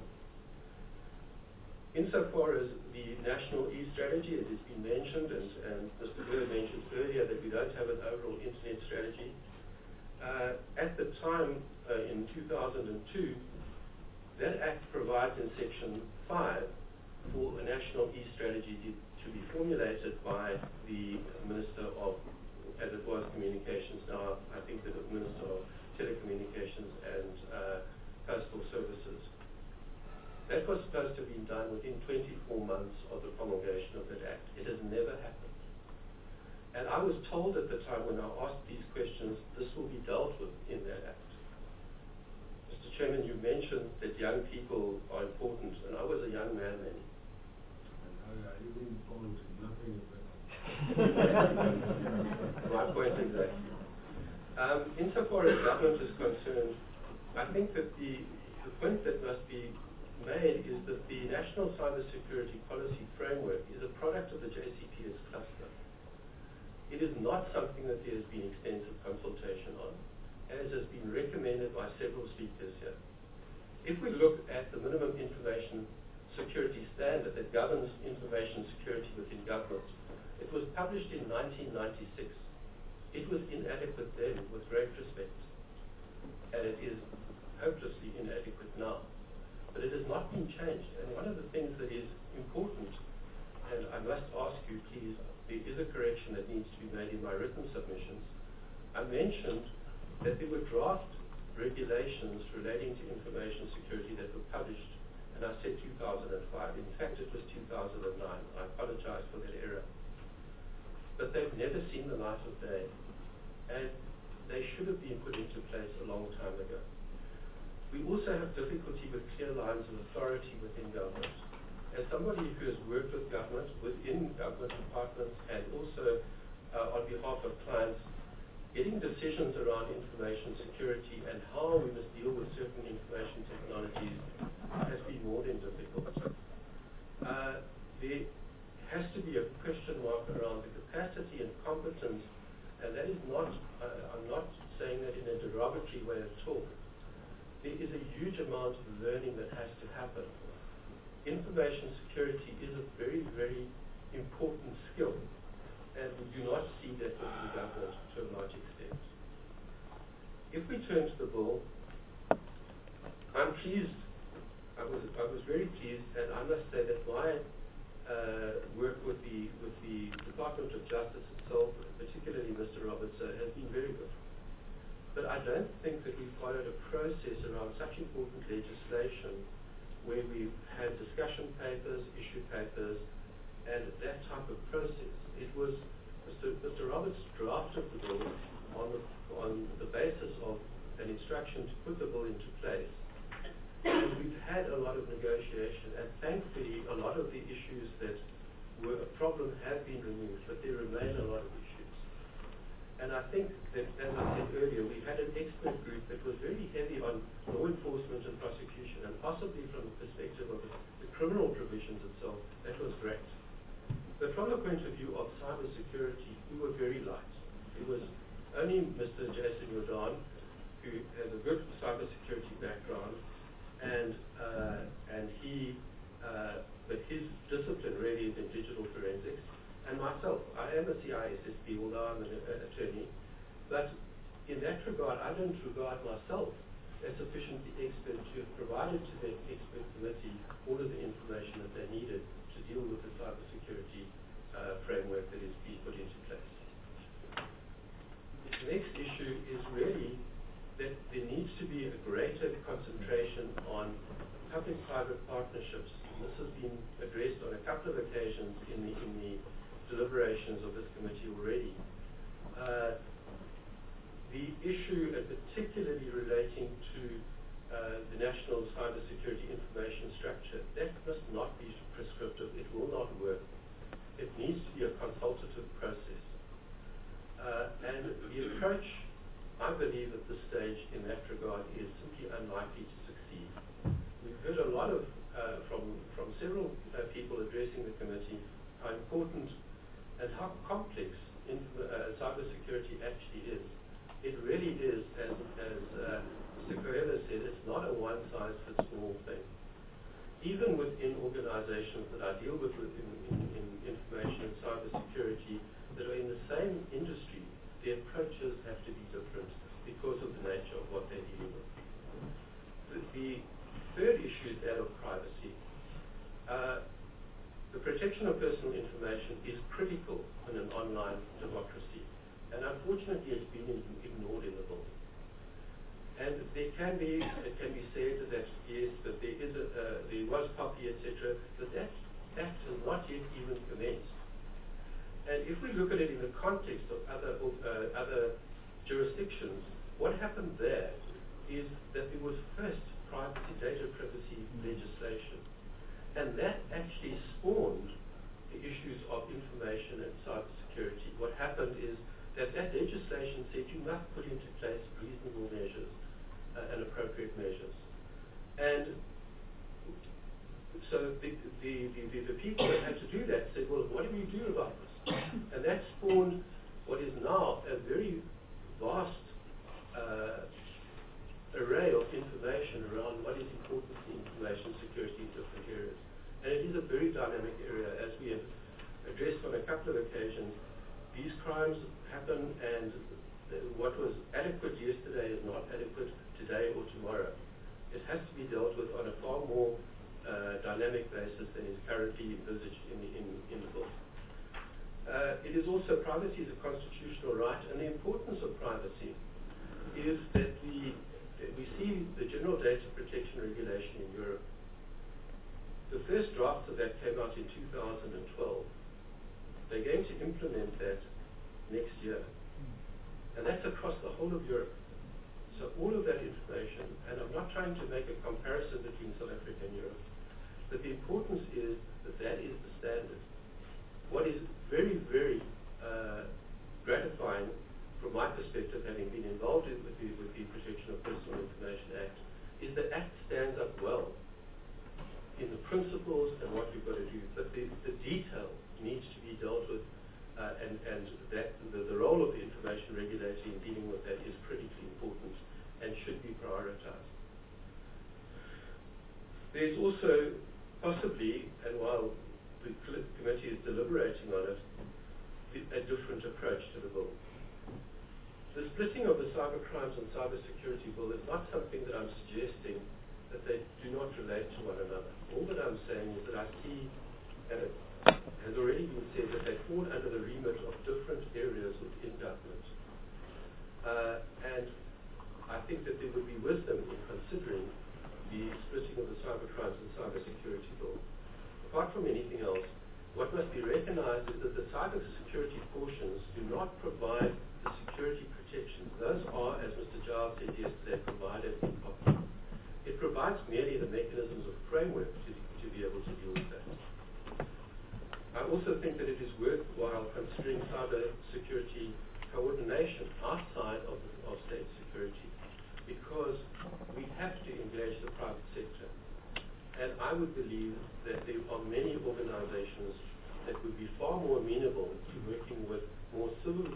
Insofar as the national e-strategy, it has been mentioned, and Mr. Burr mentioned earlier that we don't have an overall internet strategy. At the time, in 2002, that act provides in Section 5 for a national e-strategy to be formulated by the Minister of, as it was, Communications, now I think the Minister of Telecommunications and Postal Services. That was supposed to have been done within 24 months of the promulgation of that act. It has never happened. And I was told at the time when I asked these questions, this will be dealt with in that act. Mr. Chairman, you mentioned that young people are important, and I was a young man then. You didn't follow nothing of that. My point exactly. Insofar as government is concerned, I think that the point that must be made is that the National Cybersecurity Policy Framework is a product of the JCPS cluster. It is not something that there has been extensive consultation on, as has been recommended by several speakers here. If we look at the minimum information security standard that governs information security within government, it was published in 1996. It was inadequate then, with great respect, and it is hopelessly inadequate now. But it has not been changed, and one of the things that is important, and I must ask you please, there is a correction that needs to be made in my written submissions. I mentioned that there were draft regulations relating to information security that were published, and I said 2005. In fact, it was 2009. I apologize for that error. But they've never seen the light of day, and they should have been put into place a long time ago. We also have difficulty with clear lines of authority within government. As somebody who has worked with government, within government departments, and also on behalf of clients, getting decisions around information security and how we must deal with certain information technologies has been more than difficult. There has to be a question mark around the capacity and competence, and that is not, I'm not saying that in a derogatory way at all. There is a huge amount of learning that has to happen. Information security is a very, very important skill, and we do not see that within government to a large extent. If we turn to the bill, I'm pleased. I was very pleased, and I must say that my work with the Department of Justice itself, particularly Mr. Roberts, has been very good. But I don't think that we've followed a process around such important legislation where we've had discussion papers, issue papers, and that type of process. It was Mr. Roberts drafted the bill on the basis of an instruction to put the bill into place. And we've had a lot of negotiation, and thankfully a lot of the issues that were a problem have been removed, but there remain a lot of issues. And I think that, as I said earlier, we had an expert group that was very heavy on law enforcement and prosecution, and possibly from the perspective of the criminal provisions itself, that was great. But from the point of view of cybersecurity, we were very light. It was only Mr. Jason Jordan, who has a good cybersecurity background, but his discipline really is in digital forensics. And myself, I am a CISSP, although I'm an attorney, but in that regard, I don't regard myself as sufficiently expert to have provided to the expert committee all of the information that they needed to deal with the cybersecurity framework that is being put into place. The next issue is really that there needs to be a greater concentration on public-private partnerships. And this has been addressed on a couple of occasions in the deliberations of this committee already. The issue, particularly relating to the National Cybersecurity Information Structure, that must not be prescriptive. It will not work. It needs to be a consultative process. And the approach, I believe at this stage in that regard, is simply unlikely to succeed. We've heard a lot of, from several people addressing the committee, how important and how complex cybersecurity actually is. It really is, as Mr. Coelho said, it's not a one-size-fits-all thing. Even within organizations that I deal with in information and cybersecurity that are in the same industry, the approaches have to be different because of the nature of what they're dealing with. The third issue is that of privacy. The protection of personal information is critical in an online democracy, and unfortunately it's been ignored in the bill. And it can be said that yes, that there was copy, etc., but that act has not yet even commenced. And if we look at it in the context of other jurisdictions, what happened there is that there was first data privacy legislation, and that actually spawned the issues of information and cybersecurity. What happened is that legislation said you must put into place reasonable measures and appropriate measures. And so the people that had to do that said, well, what do we do about this? And that spawned what is now a very vast array of information around what is important to information security in different areas. And it is a very dynamic area. As we have addressed on a couple of occasions, these crimes happen, and what was adequate yesterday is not adequate today or tomorrow. It has to be dealt with on a far more dynamic basis than is currently envisaged in the bill. It is also, privacy is a constitutional right, and the importance of privacy is that we see the General Data Protection Regulation in Europe. The first draft of that came out in 2012. They're going to implement that next year, and that's across the whole of Europe. So all of that information, and I'm not trying to make a comparison between South Africa and Europe, but the importance is that that is the standard. What is very, very gratifying from my perspective, having been involved with the Protection of Personal Information Act, is the Act stands up well in the principles and what we've got to do, but the detail needs to be dealt with, and that the role of the information regulator in dealing with that is critically important and should be prioritized. There's also possibly, and while the committee is deliberating on it, a different approach to the bill. The splitting of the cyber crimes and cybersecurity bill is not something that I'm suggesting that they do not relate to one another. All that I'm saying is that I see, and it has already been said, that they fall under the remit of different areas within government. And I think that there would be wisdom in considering the splitting of the cyber crimes and cybersecurity bill. Apart from anything else, what must be recognized is that the cybersecurity portions do not provide the security protections. Those are, as Mr. Giles said yesterday, provided in copy. It provides merely the mechanisms of framework to be able to deal with that. I also think that it is worthwhile considering cybersecurity coordination outside of state security, because we have to engage the private sector. And I would believe that there are many organizations that would be far more amenable to working with more civil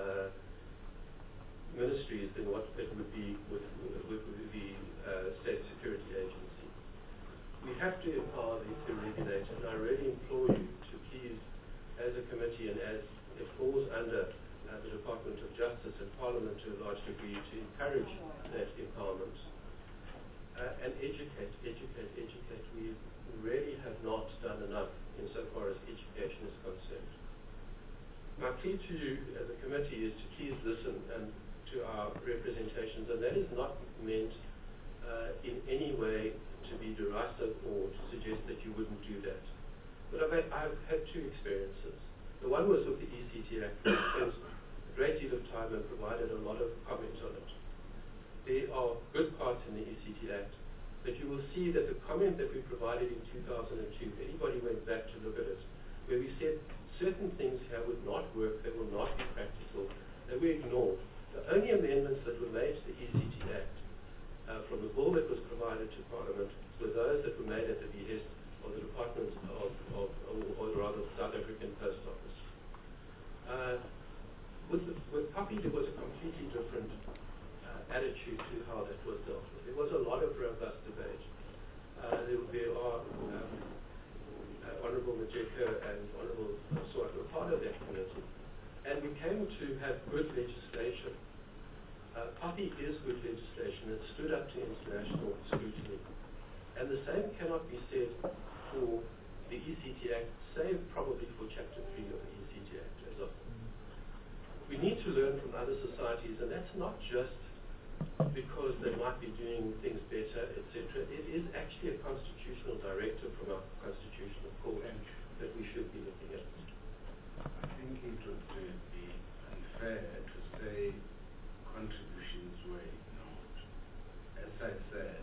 ministries than what it would be with the state security agency. We have to empower the regulator, and I really implore you to please, as a committee and as it falls under the Department of Justice and Parliament to a large degree, to encourage that empowerment. And educate. We really have not done enough insofar as education is concerned. My plea to you as a committee is to please listen and to our representations, and that is not meant in any way to be derisive or to suggest that you wouldn't do that. But I've had two experiences. The one was with the ECT Act. I spent a great deal of time and provided a lot of comments on it. There are good parts in the ECT Act, but you will see that the comment that we provided in 2002, if anybody went back to look at it, where we said certain things here would not work, they will not be practical, they were ignored. The only amendments that were made to the ECT Act from the bill that was provided to Parliament were those that were made at the behest of the Department or rather South African Post Office. With PAPI, there was a completely different attitude to how that was dealt with. There was a lot of robust debate. There are Honourable Majeka and Honourable Swart were part of that committee, and we came to have good legislation. PAPI is good legislation. It stood up to international scrutiny. And the same cannot be said for the ECT Act, save probably for Chapter 3 of the ECT Act as a whole. We need to learn from other societies, and that's not just because they might be doing things better, etc. It is actually a constitutional directive from our constitutional court that we should be looking at. I think it would be unfair to say contributions were ignored. As I said,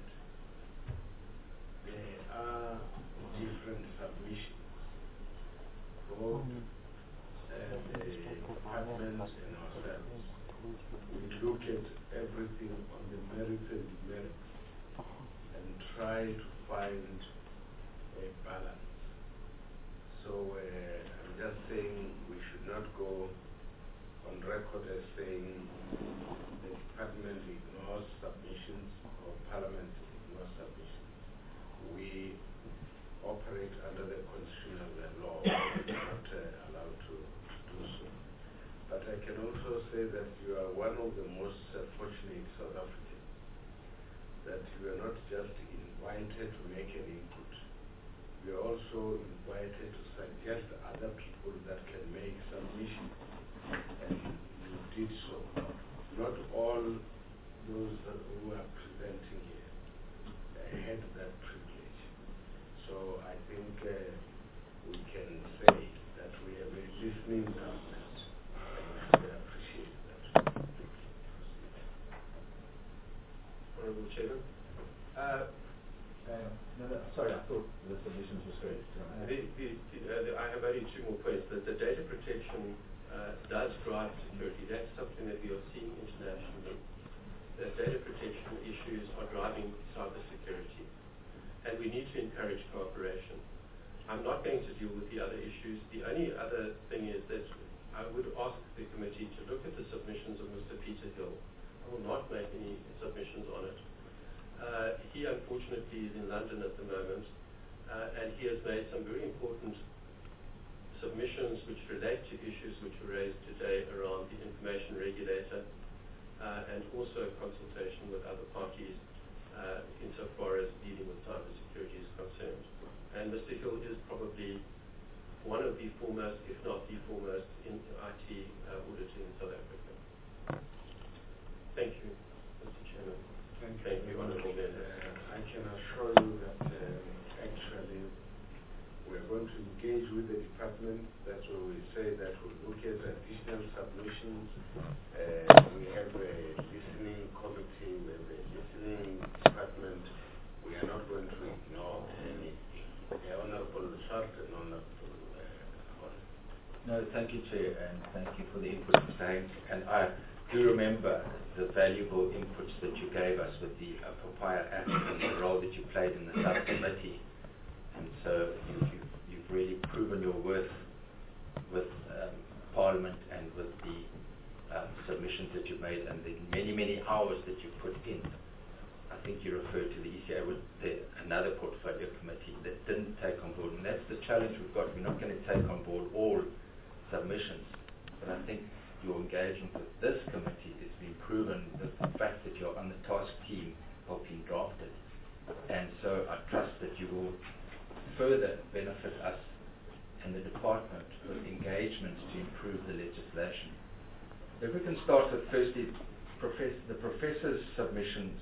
there are different submissions, both the department and ourselves. We look at everything on the merits and demerits and try to find a balance. So I'm just saying we should not go on record as saying the department ignores submissions or Parliament ignores submissions. We operate under the constitutional law. We are not allowed to do so. But I can also say that you are one of the most fortunate South Africans, that you are not just invited to make an input. You are also invited to suggest other people that can make submissions, and you did so. Not all those who are presenting here had that privilege. So I think we can say that we have a listening government. Honourable Chairman. Sorry, I thought the submissions were straight. I have only two more points. That the data protection does drive security. That's something that we are seeing internationally. That data protection issues are driving cyber security. And we need to encourage cooperation. I'm not going to deal with the other issues. The only other thing is that I would ask the committee to look at the submissions of Mr. Peter Hill. I will not make any submissions on it. He unfortunately is in London at the moment, and he has made some very important submissions which relate to issues which were raised today around the information regulator and also consultation with other parties insofar as dealing with cybersecurity is concerned. And Mr. Hill is probably one of the foremost, if not the foremost, in IT auditing in South Africa. Thank you, Mr. Chairman. Thank you, Honourable Members. I can assure you that actually we're going to engage with the department. That's why we say that we'll look at additional submissions. We have a listening committee, we have a listening department. We are not going to ignore anything. Honourable Swart and Honourable No, thank you, Chair, and thank you for the input, Mr. Hanks. And I do remember the valuable inputs that you gave us with the Papaya Act and the role that you played in the subcommittee. And so you've really proven your worth with Parliament and with the submissions that you made and the many, many hours that you put in. I think you referred to the ECA with another portfolio committee that didn't take on board. And that's the challenge we've got. We're not going to take on board all submissions. But I think your engagement with this committee has been proven with the fact that you're on the task team helping draft it. And so I trust that you will further benefit us and the department with engagements to improve the legislation. If we can start with firstly the professor's submissions.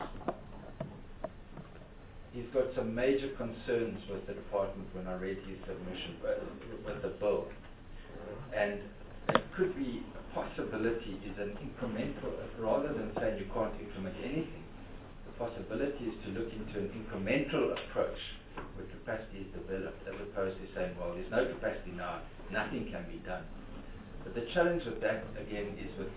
He's got some major concerns with the department when I read his submission with the bill. And it could be a possibility is an incremental, rather than saying you can't implement anything, the possibility is to look into an incremental approach where capacity is developed as opposed to saying, well, there's no capacity now, nothing can be done. But the challenge with that, again, is with like a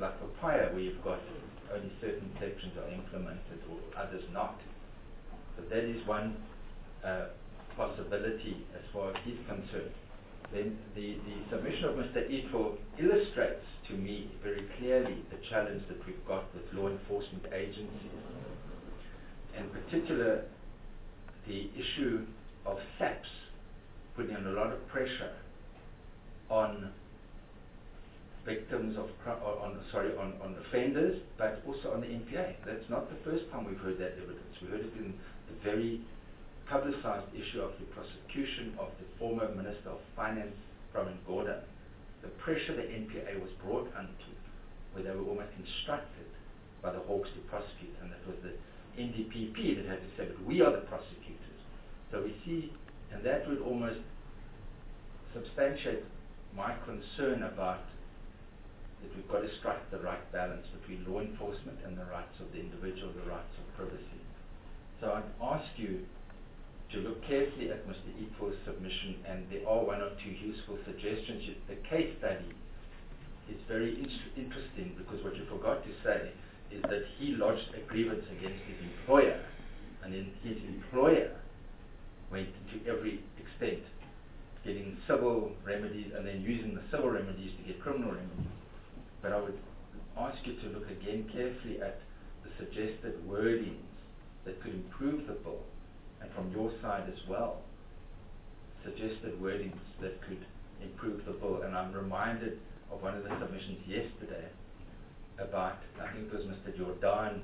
papaya where you've got only certain sections are implemented or others not. So that is one possibility as far as he's concerned. Then the submission of Mr. Ito illustrates to me very clearly the challenge that we've got with law enforcement agencies. In particular, the issue of SAPS putting a lot of pressure on victims of on offenders, but also on the NPA. That's not the first time we've heard that evidence. We heard it in the very publicized issue of the prosecution of the former Minister of Finance, Pravin Gordhan. The pressure the NPA was brought under, where they were almost instructed by the Hawks to prosecute, and it was the NDPP that had to say, but we are the prosecutors. So we see, and that would almost substantiate my concern about that we've got to strike the right balance between law enforcement and the rights of the individual, the rights of privacy. So I'd ask you to look carefully at Mr. Ito's submission, and there are one or two useful suggestions. The case study is very interesting, because what you forgot to say is that he lodged a grievance against his employer, and then his employer went to every extent, getting civil remedies and then using the civil remedies to get criminal remedies. But I would ask you to look again carefully at the suggested wordings that could improve the bill, and from your side as well, suggested wordings that could improve the bill. And I'm reminded of one of the submissions yesterday about, I think it was Mr. Jordan,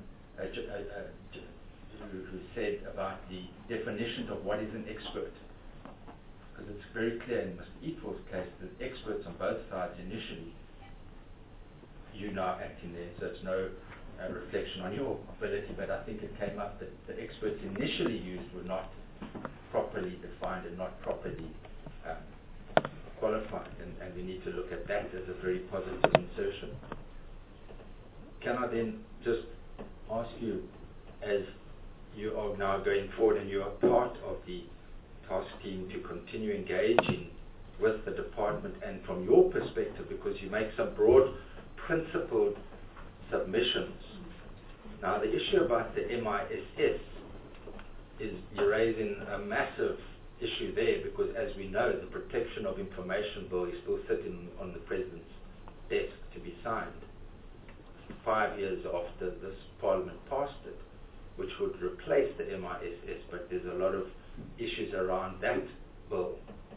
who said about the definition of what is an expert. Because it's very clear in Mr. Ito's case that experts on both sides initially, you now acting there, so it's no reflection on your ability, but I think it came up that the experts initially used were not properly defined and not properly qualified, and we need to look at that as a very positive insertion. Can I then just ask you, as you are now going forward and you are part of the task team, to continue engaging with the department, and from your perspective, because you make some broad principled submissions. Now the issue about the MISS is you're raising a massive issue there, because as we know, the Protection of Information Bill is still sitting on the President's desk to be signed 5 years after this Parliament passed it, which would replace the MISS, but there's a lot of issues around that bill.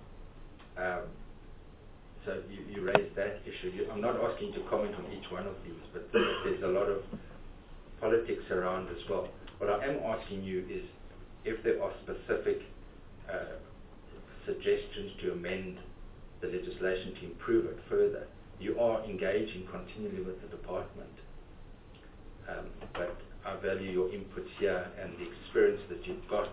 So you raised that issue. I'm not asking you to comment on each one of these, but there's a lot of politics around as well. What I am asking you is if there are specific suggestions to amend the legislation to improve it further. You are engaging continually with the department, but I value your inputs here, and the experience that you've got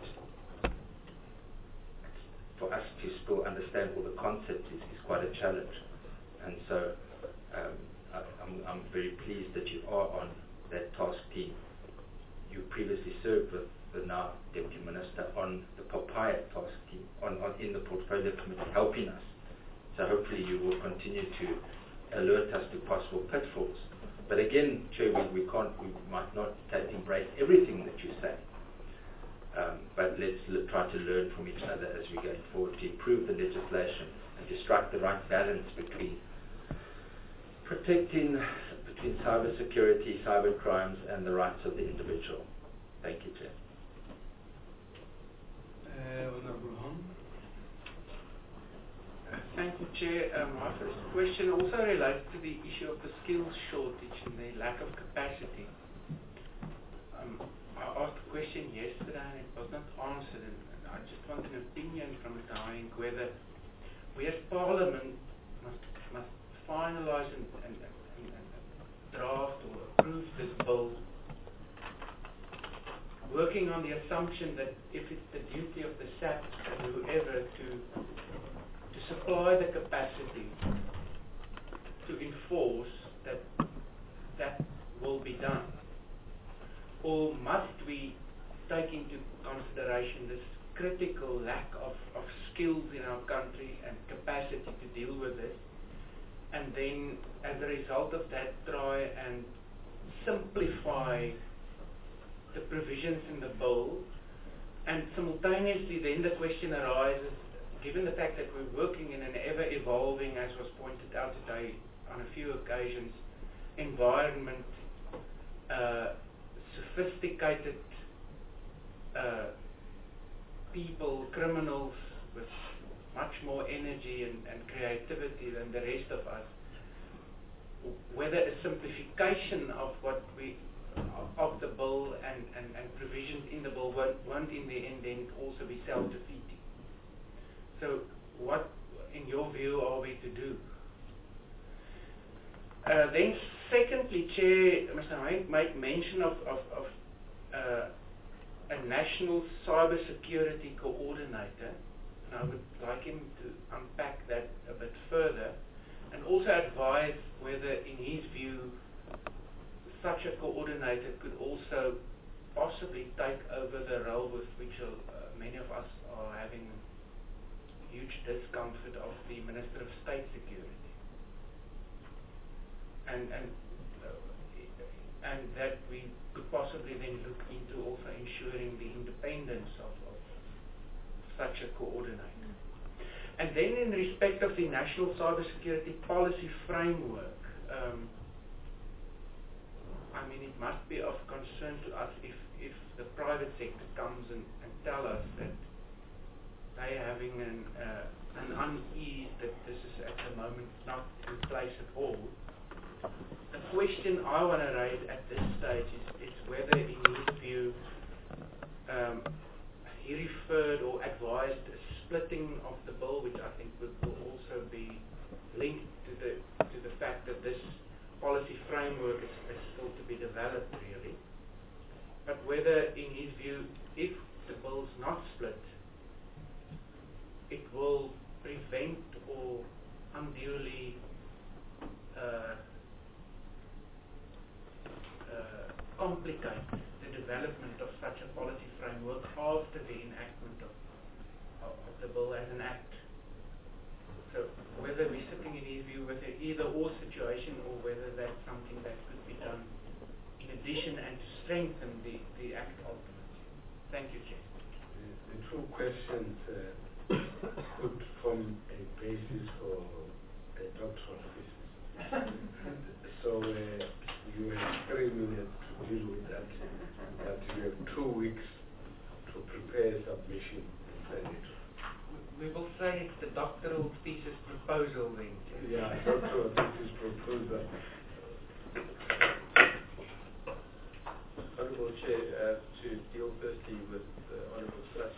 for us to still understand all the concepts is quite a challenge. And so I'm very pleased that you are on that task team. You previously served with the now Deputy Minister on the papaya task team, in the Portfolio Committee, helping us. So hopefully you will continue to alert us to possible pitfalls. But again, Chair, we might not embrace everything that you say. But let's try to learn from each other as we go forward to improve the legislation and to strike the right balance between protecting cyber security, cyber crimes, and the rights of the individual. Thank you, Chair. Honorable Hon. Thank you, Chair. My first question also relates to the issue of the skills shortage and the lack of capacity. I asked a question yesterday and it was not answered, and I just want an opinion from the High whether we as Parliament must finalise and draft or approve this bill, working on the assumption that if it's the duty of the SAP and whoever to supply the capacity to enforce, that will be done. Or must we take into consideration this critical lack of skills in our country and capacity to deal with it, and then as a result of that try and by the provisions in the bill, and simultaneously then the question arises, given the fact that we're working in an ever-evolving, as was pointed out today on a few occasions, environment, sophisticated people, criminals with much more energy and creativity than the rest of us, whether a simplification of what of the bill and provisions in the bill won't in the end then also be self-defeating. So what, in your view, are we to do? Then secondly, Chair, Mr. Hank made mention of a national cybersecurity coordinator, and I would like him to unpack that a bit further, and also advise whether, in his view, such a coordinator could also possibly take over the role with which many of us are having huge discomfort of the Minister of State Security. And that we could possibly then look into also ensuring the independence of such a coordinator. And then in respect of the National Cybersecurity Policy Framework, I mean, it must be of concern to us if the private sector comes and tell us that they are having an unease that this is at the moment not in place at all. The question I want to raise at this stage is whether, in his view, he referred or advised a splitting of the bill, which I think will also be linked to the fact that this policy framework is still to be developed, really. But whether, in his view, if the bill is not split, it will prevent or unduly complicate the development of such a policy framework after the enactment of the bill as an act. So whether we're sitting in his view with an either-or situation, or whether that's something that could be done in addition and to strengthen the act ultimately. Thank you, Chair. The two questions could form a basis for a doctoral thesis. So you have 3 minutes to deal with that, but you have 2 weeks to prepare a submission and send it. We will say it's the doctoral thesis proposal then. Yeah, doctoral thesis proposal. Honourable Chair, to deal firstly with Honourable Slutt,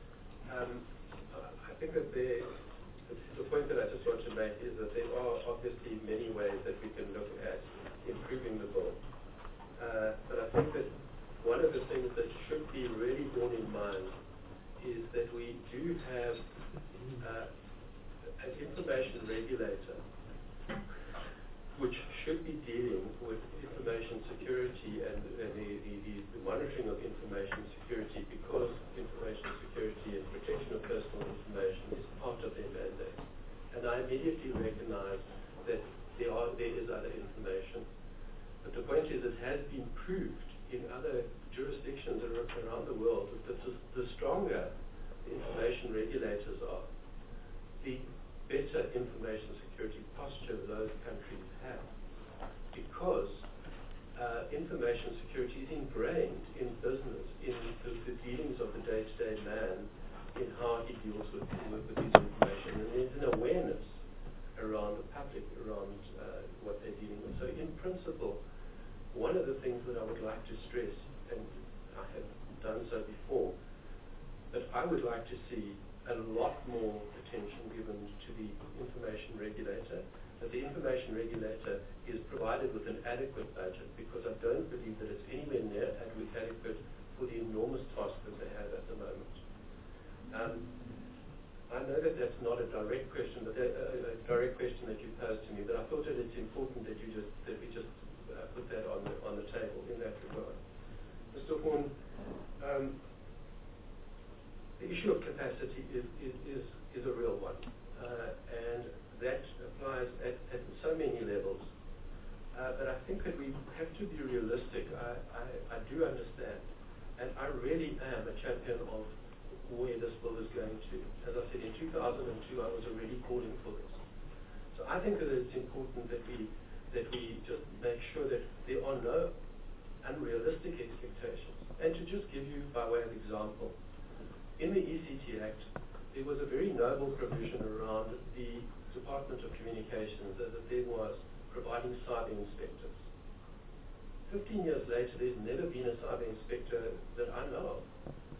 I think that the point that I just want to make is that there are obviously many ways that we can look at improving the bill. But I think that one of the things that should be really borne in mind is that we do have an information regulator which should be dealing with information security and the monitoring of information security, because information security and protection of personal information is part of their mandate. And I immediately recognize that there is other information. But the point is, it has been proved in other jurisdictions around the world that the stronger the information regulators are, the better information security posture those countries have. Because information security is ingrained in business, in the dealings of the day-to-day man, in how he deals with his information. And there's an awareness around the public, around what they're dealing with. So in principle, one of the things that I would like to stress, and I have done so before, that I would like to see a lot more attention given to the information regulator, that the information regulator is provided with an adequate budget, because I don't believe that it's anywhere near adequate for the enormous task that they have at the moment. I know that that's not a direct question, but a direct question that you posed to me, but I thought that it's important that we just put that on the table in that regard. Mr. Horn, the issue of capacity is a real one, and that applies at so many levels. But I think that we have to be realistic. I do understand. And I really am a champion of where this bill is going to. As I said, in 2002, I was already calling for this. So I think that it's important that we just make sure that there are no unrealistic expectations. And to just give you, by way of example, in the ECT Act, there was a very noble provision around the Department of Communications that there was providing cyber inspectors. 15 years later, there's never been a cyber inspector that I know of.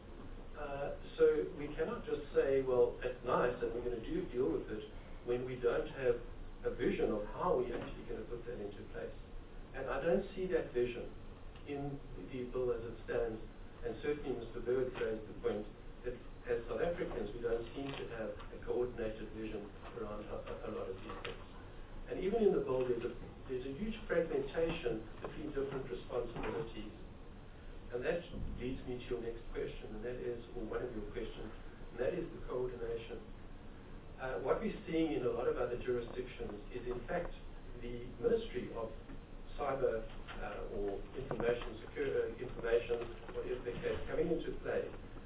So we cannot just say, well, that's nice and we're going to deal with it when we don't have a vision of how we're actually going to put that into place. And I don't see that vision in the bill as it stands. And certainly Mr. Bird raised the point that as South Africans, we don't seem to have a coordinated vision around a lot of these things. And even in the bill, there's a huge fragmentation between different responsibilities. And that leads me to your next question, and that is, or one of your questions, and that is the coordination. What we're seeing in a lot of other jurisdictions is, in fact, the Ministry of Cyber or Information Security, whatever the case, coming into play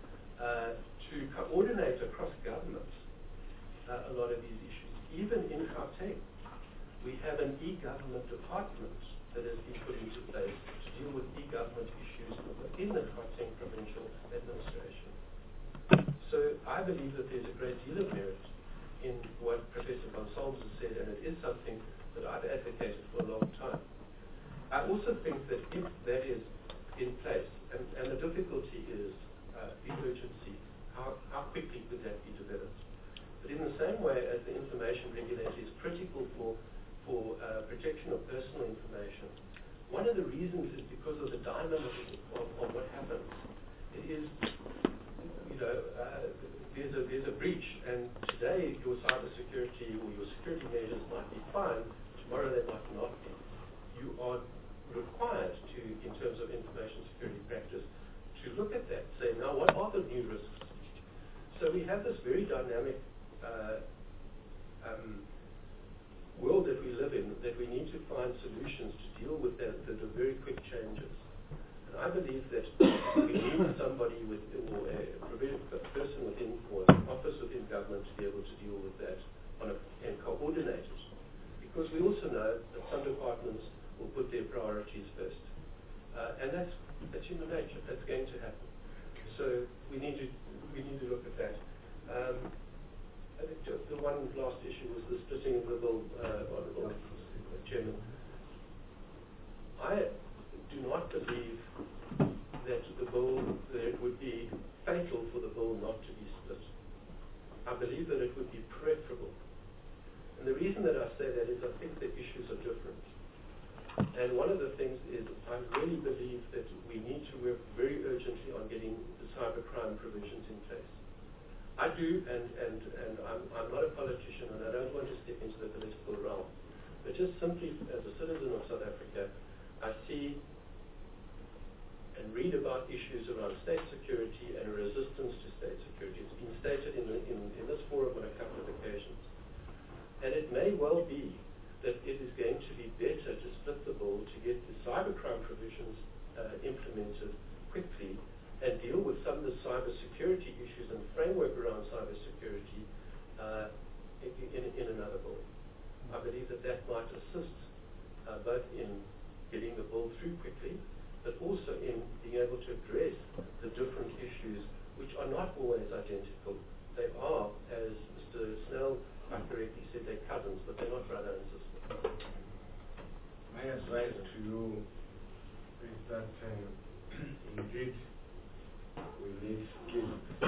to coordinate across government a lot of these issues. Even in Gauteng, we have an e-government department that has been put into place to deal with e-government issues within the Gauteng provincial administration. So I believe that there's a great deal of merit in what Professor Gonsalves has said, and it is something that I've advocated for a long time. I also think that if that is in place, and the difficulty is the urgency, how quickly could that be developed? But in the same way as the information regulator is critical for protection of personal information, one of the reasons is because of the dynamic of what happens. It is, there's a breach, and today your cybersecurity or your security measures might be fine, tomorrow they might not be. You are required to, in terms of information security practice, to look at that, say, now what are the new risks? So we have this very dynamic world that we live in, that we need to find solutions to deal with that are very quick changes. And I believe that we need somebody with, or a person within, or an office within government to be able to deal with that and coordinate it. Because we also know that some departments will put their priorities first. And that's human nature. That's going to happen. So we need to look at that. I think the one last issue was the splitting of the bill, Honourable Chairman. I do not believe that it would be fatal for the bill not to be split. I believe that it would be preferable. And the reason that I say that is I think the issues are different. And one of the things is I really believe that we need to work very urgently on getting the cybercrime provisions in place. I do, and I'm not a politician, and I don't want to step into the political realm. But just simply as a citizen of South Africa, I see and read about issues around state security and resistance to state security. It's been stated in this forum on a couple of occasions. And it may well be that it is going to be better to split the bill to get the cybercrime provisions implemented quickly and deal with some of the cybersecurity issues and framework around cybersecurity in another bill. I believe that might assist both in getting the bill through quickly, but also in being able to address the different issues which are not always identical. They are, as Mr. Snell correctly said, they're cousins, but they're not brother and sister. My advice to you is that indeed we need skills to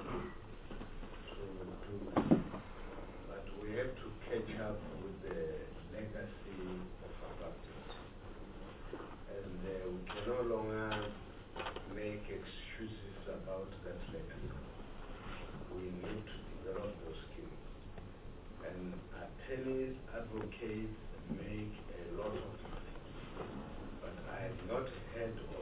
do that. But we have to catch up with the legacy of apartheid. And we can no longer make excuses about that legacy. We need to develop those skills. And attorneys, advocates make a lot of money. But I have not heard of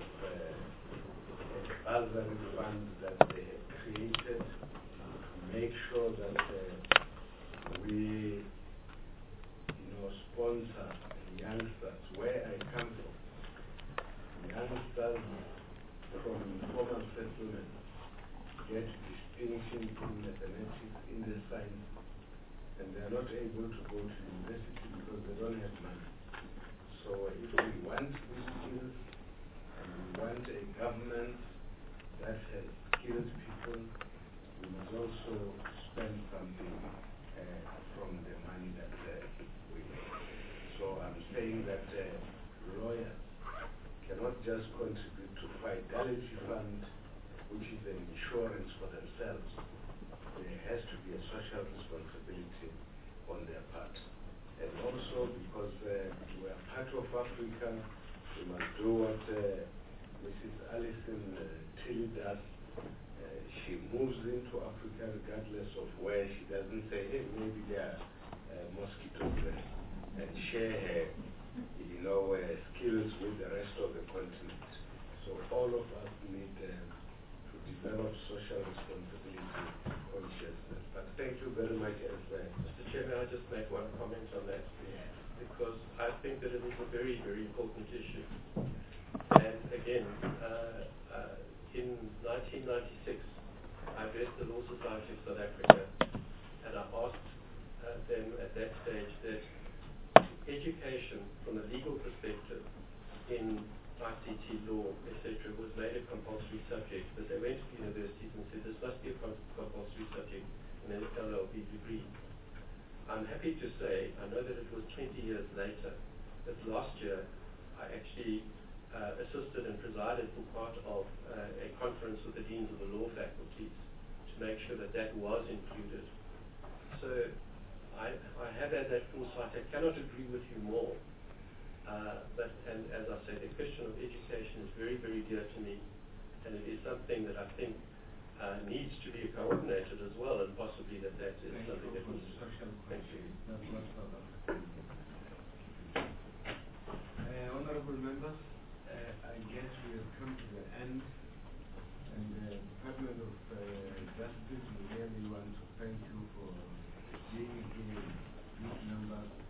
bursary fund that they have created to make sure that we sponsor youngsters, where I come from, youngsters from informal settlements get distinction in mathematics, in the science, and they are not able to go to university because they don't have money. So if we want these skills, and we want a government that has skilled people, we must also spend something from the money that we make. So I'm saying that lawyers cannot just contribute to Fidelity Fund, which is an insurance for themselves. There has to be a social responsibility on their part. And also because we are part of Africa, we must do what Mrs. Alison Tilly does. She moves into Africa regardless of where. She doesn't say, hey, maybe there are mosquitoes there, and share her skills with the rest of the continent. So all of us need to develop social responsibility consciousness. But thank you very much. Mr. Chairman, I just make one comment on that, because I think that it is a very, very important issue. And again, in 1996, I addressed the Law Society of South Africa, and I asked them at that stage that education from a legal perspective in ICT law, etc., was made a compulsory subject, but they went to the universities and said this must be a compulsory subject in an LLB degree. I'm happy to say, I know that it was 20 years later, that last year I actually assisted and presided for part of a conference with the deans of the law faculties to make sure that that was included. So I have had that foresight. I cannot agree with you more. And as I say, the question of education is very, very dear to me, and it is something that I think needs to be coordinated as well, and possibly that is something that needs to be. Thank you. Honorable members, I guess we have come to the end, and the Department of Justice, we really want to thank you for being here in these numbers.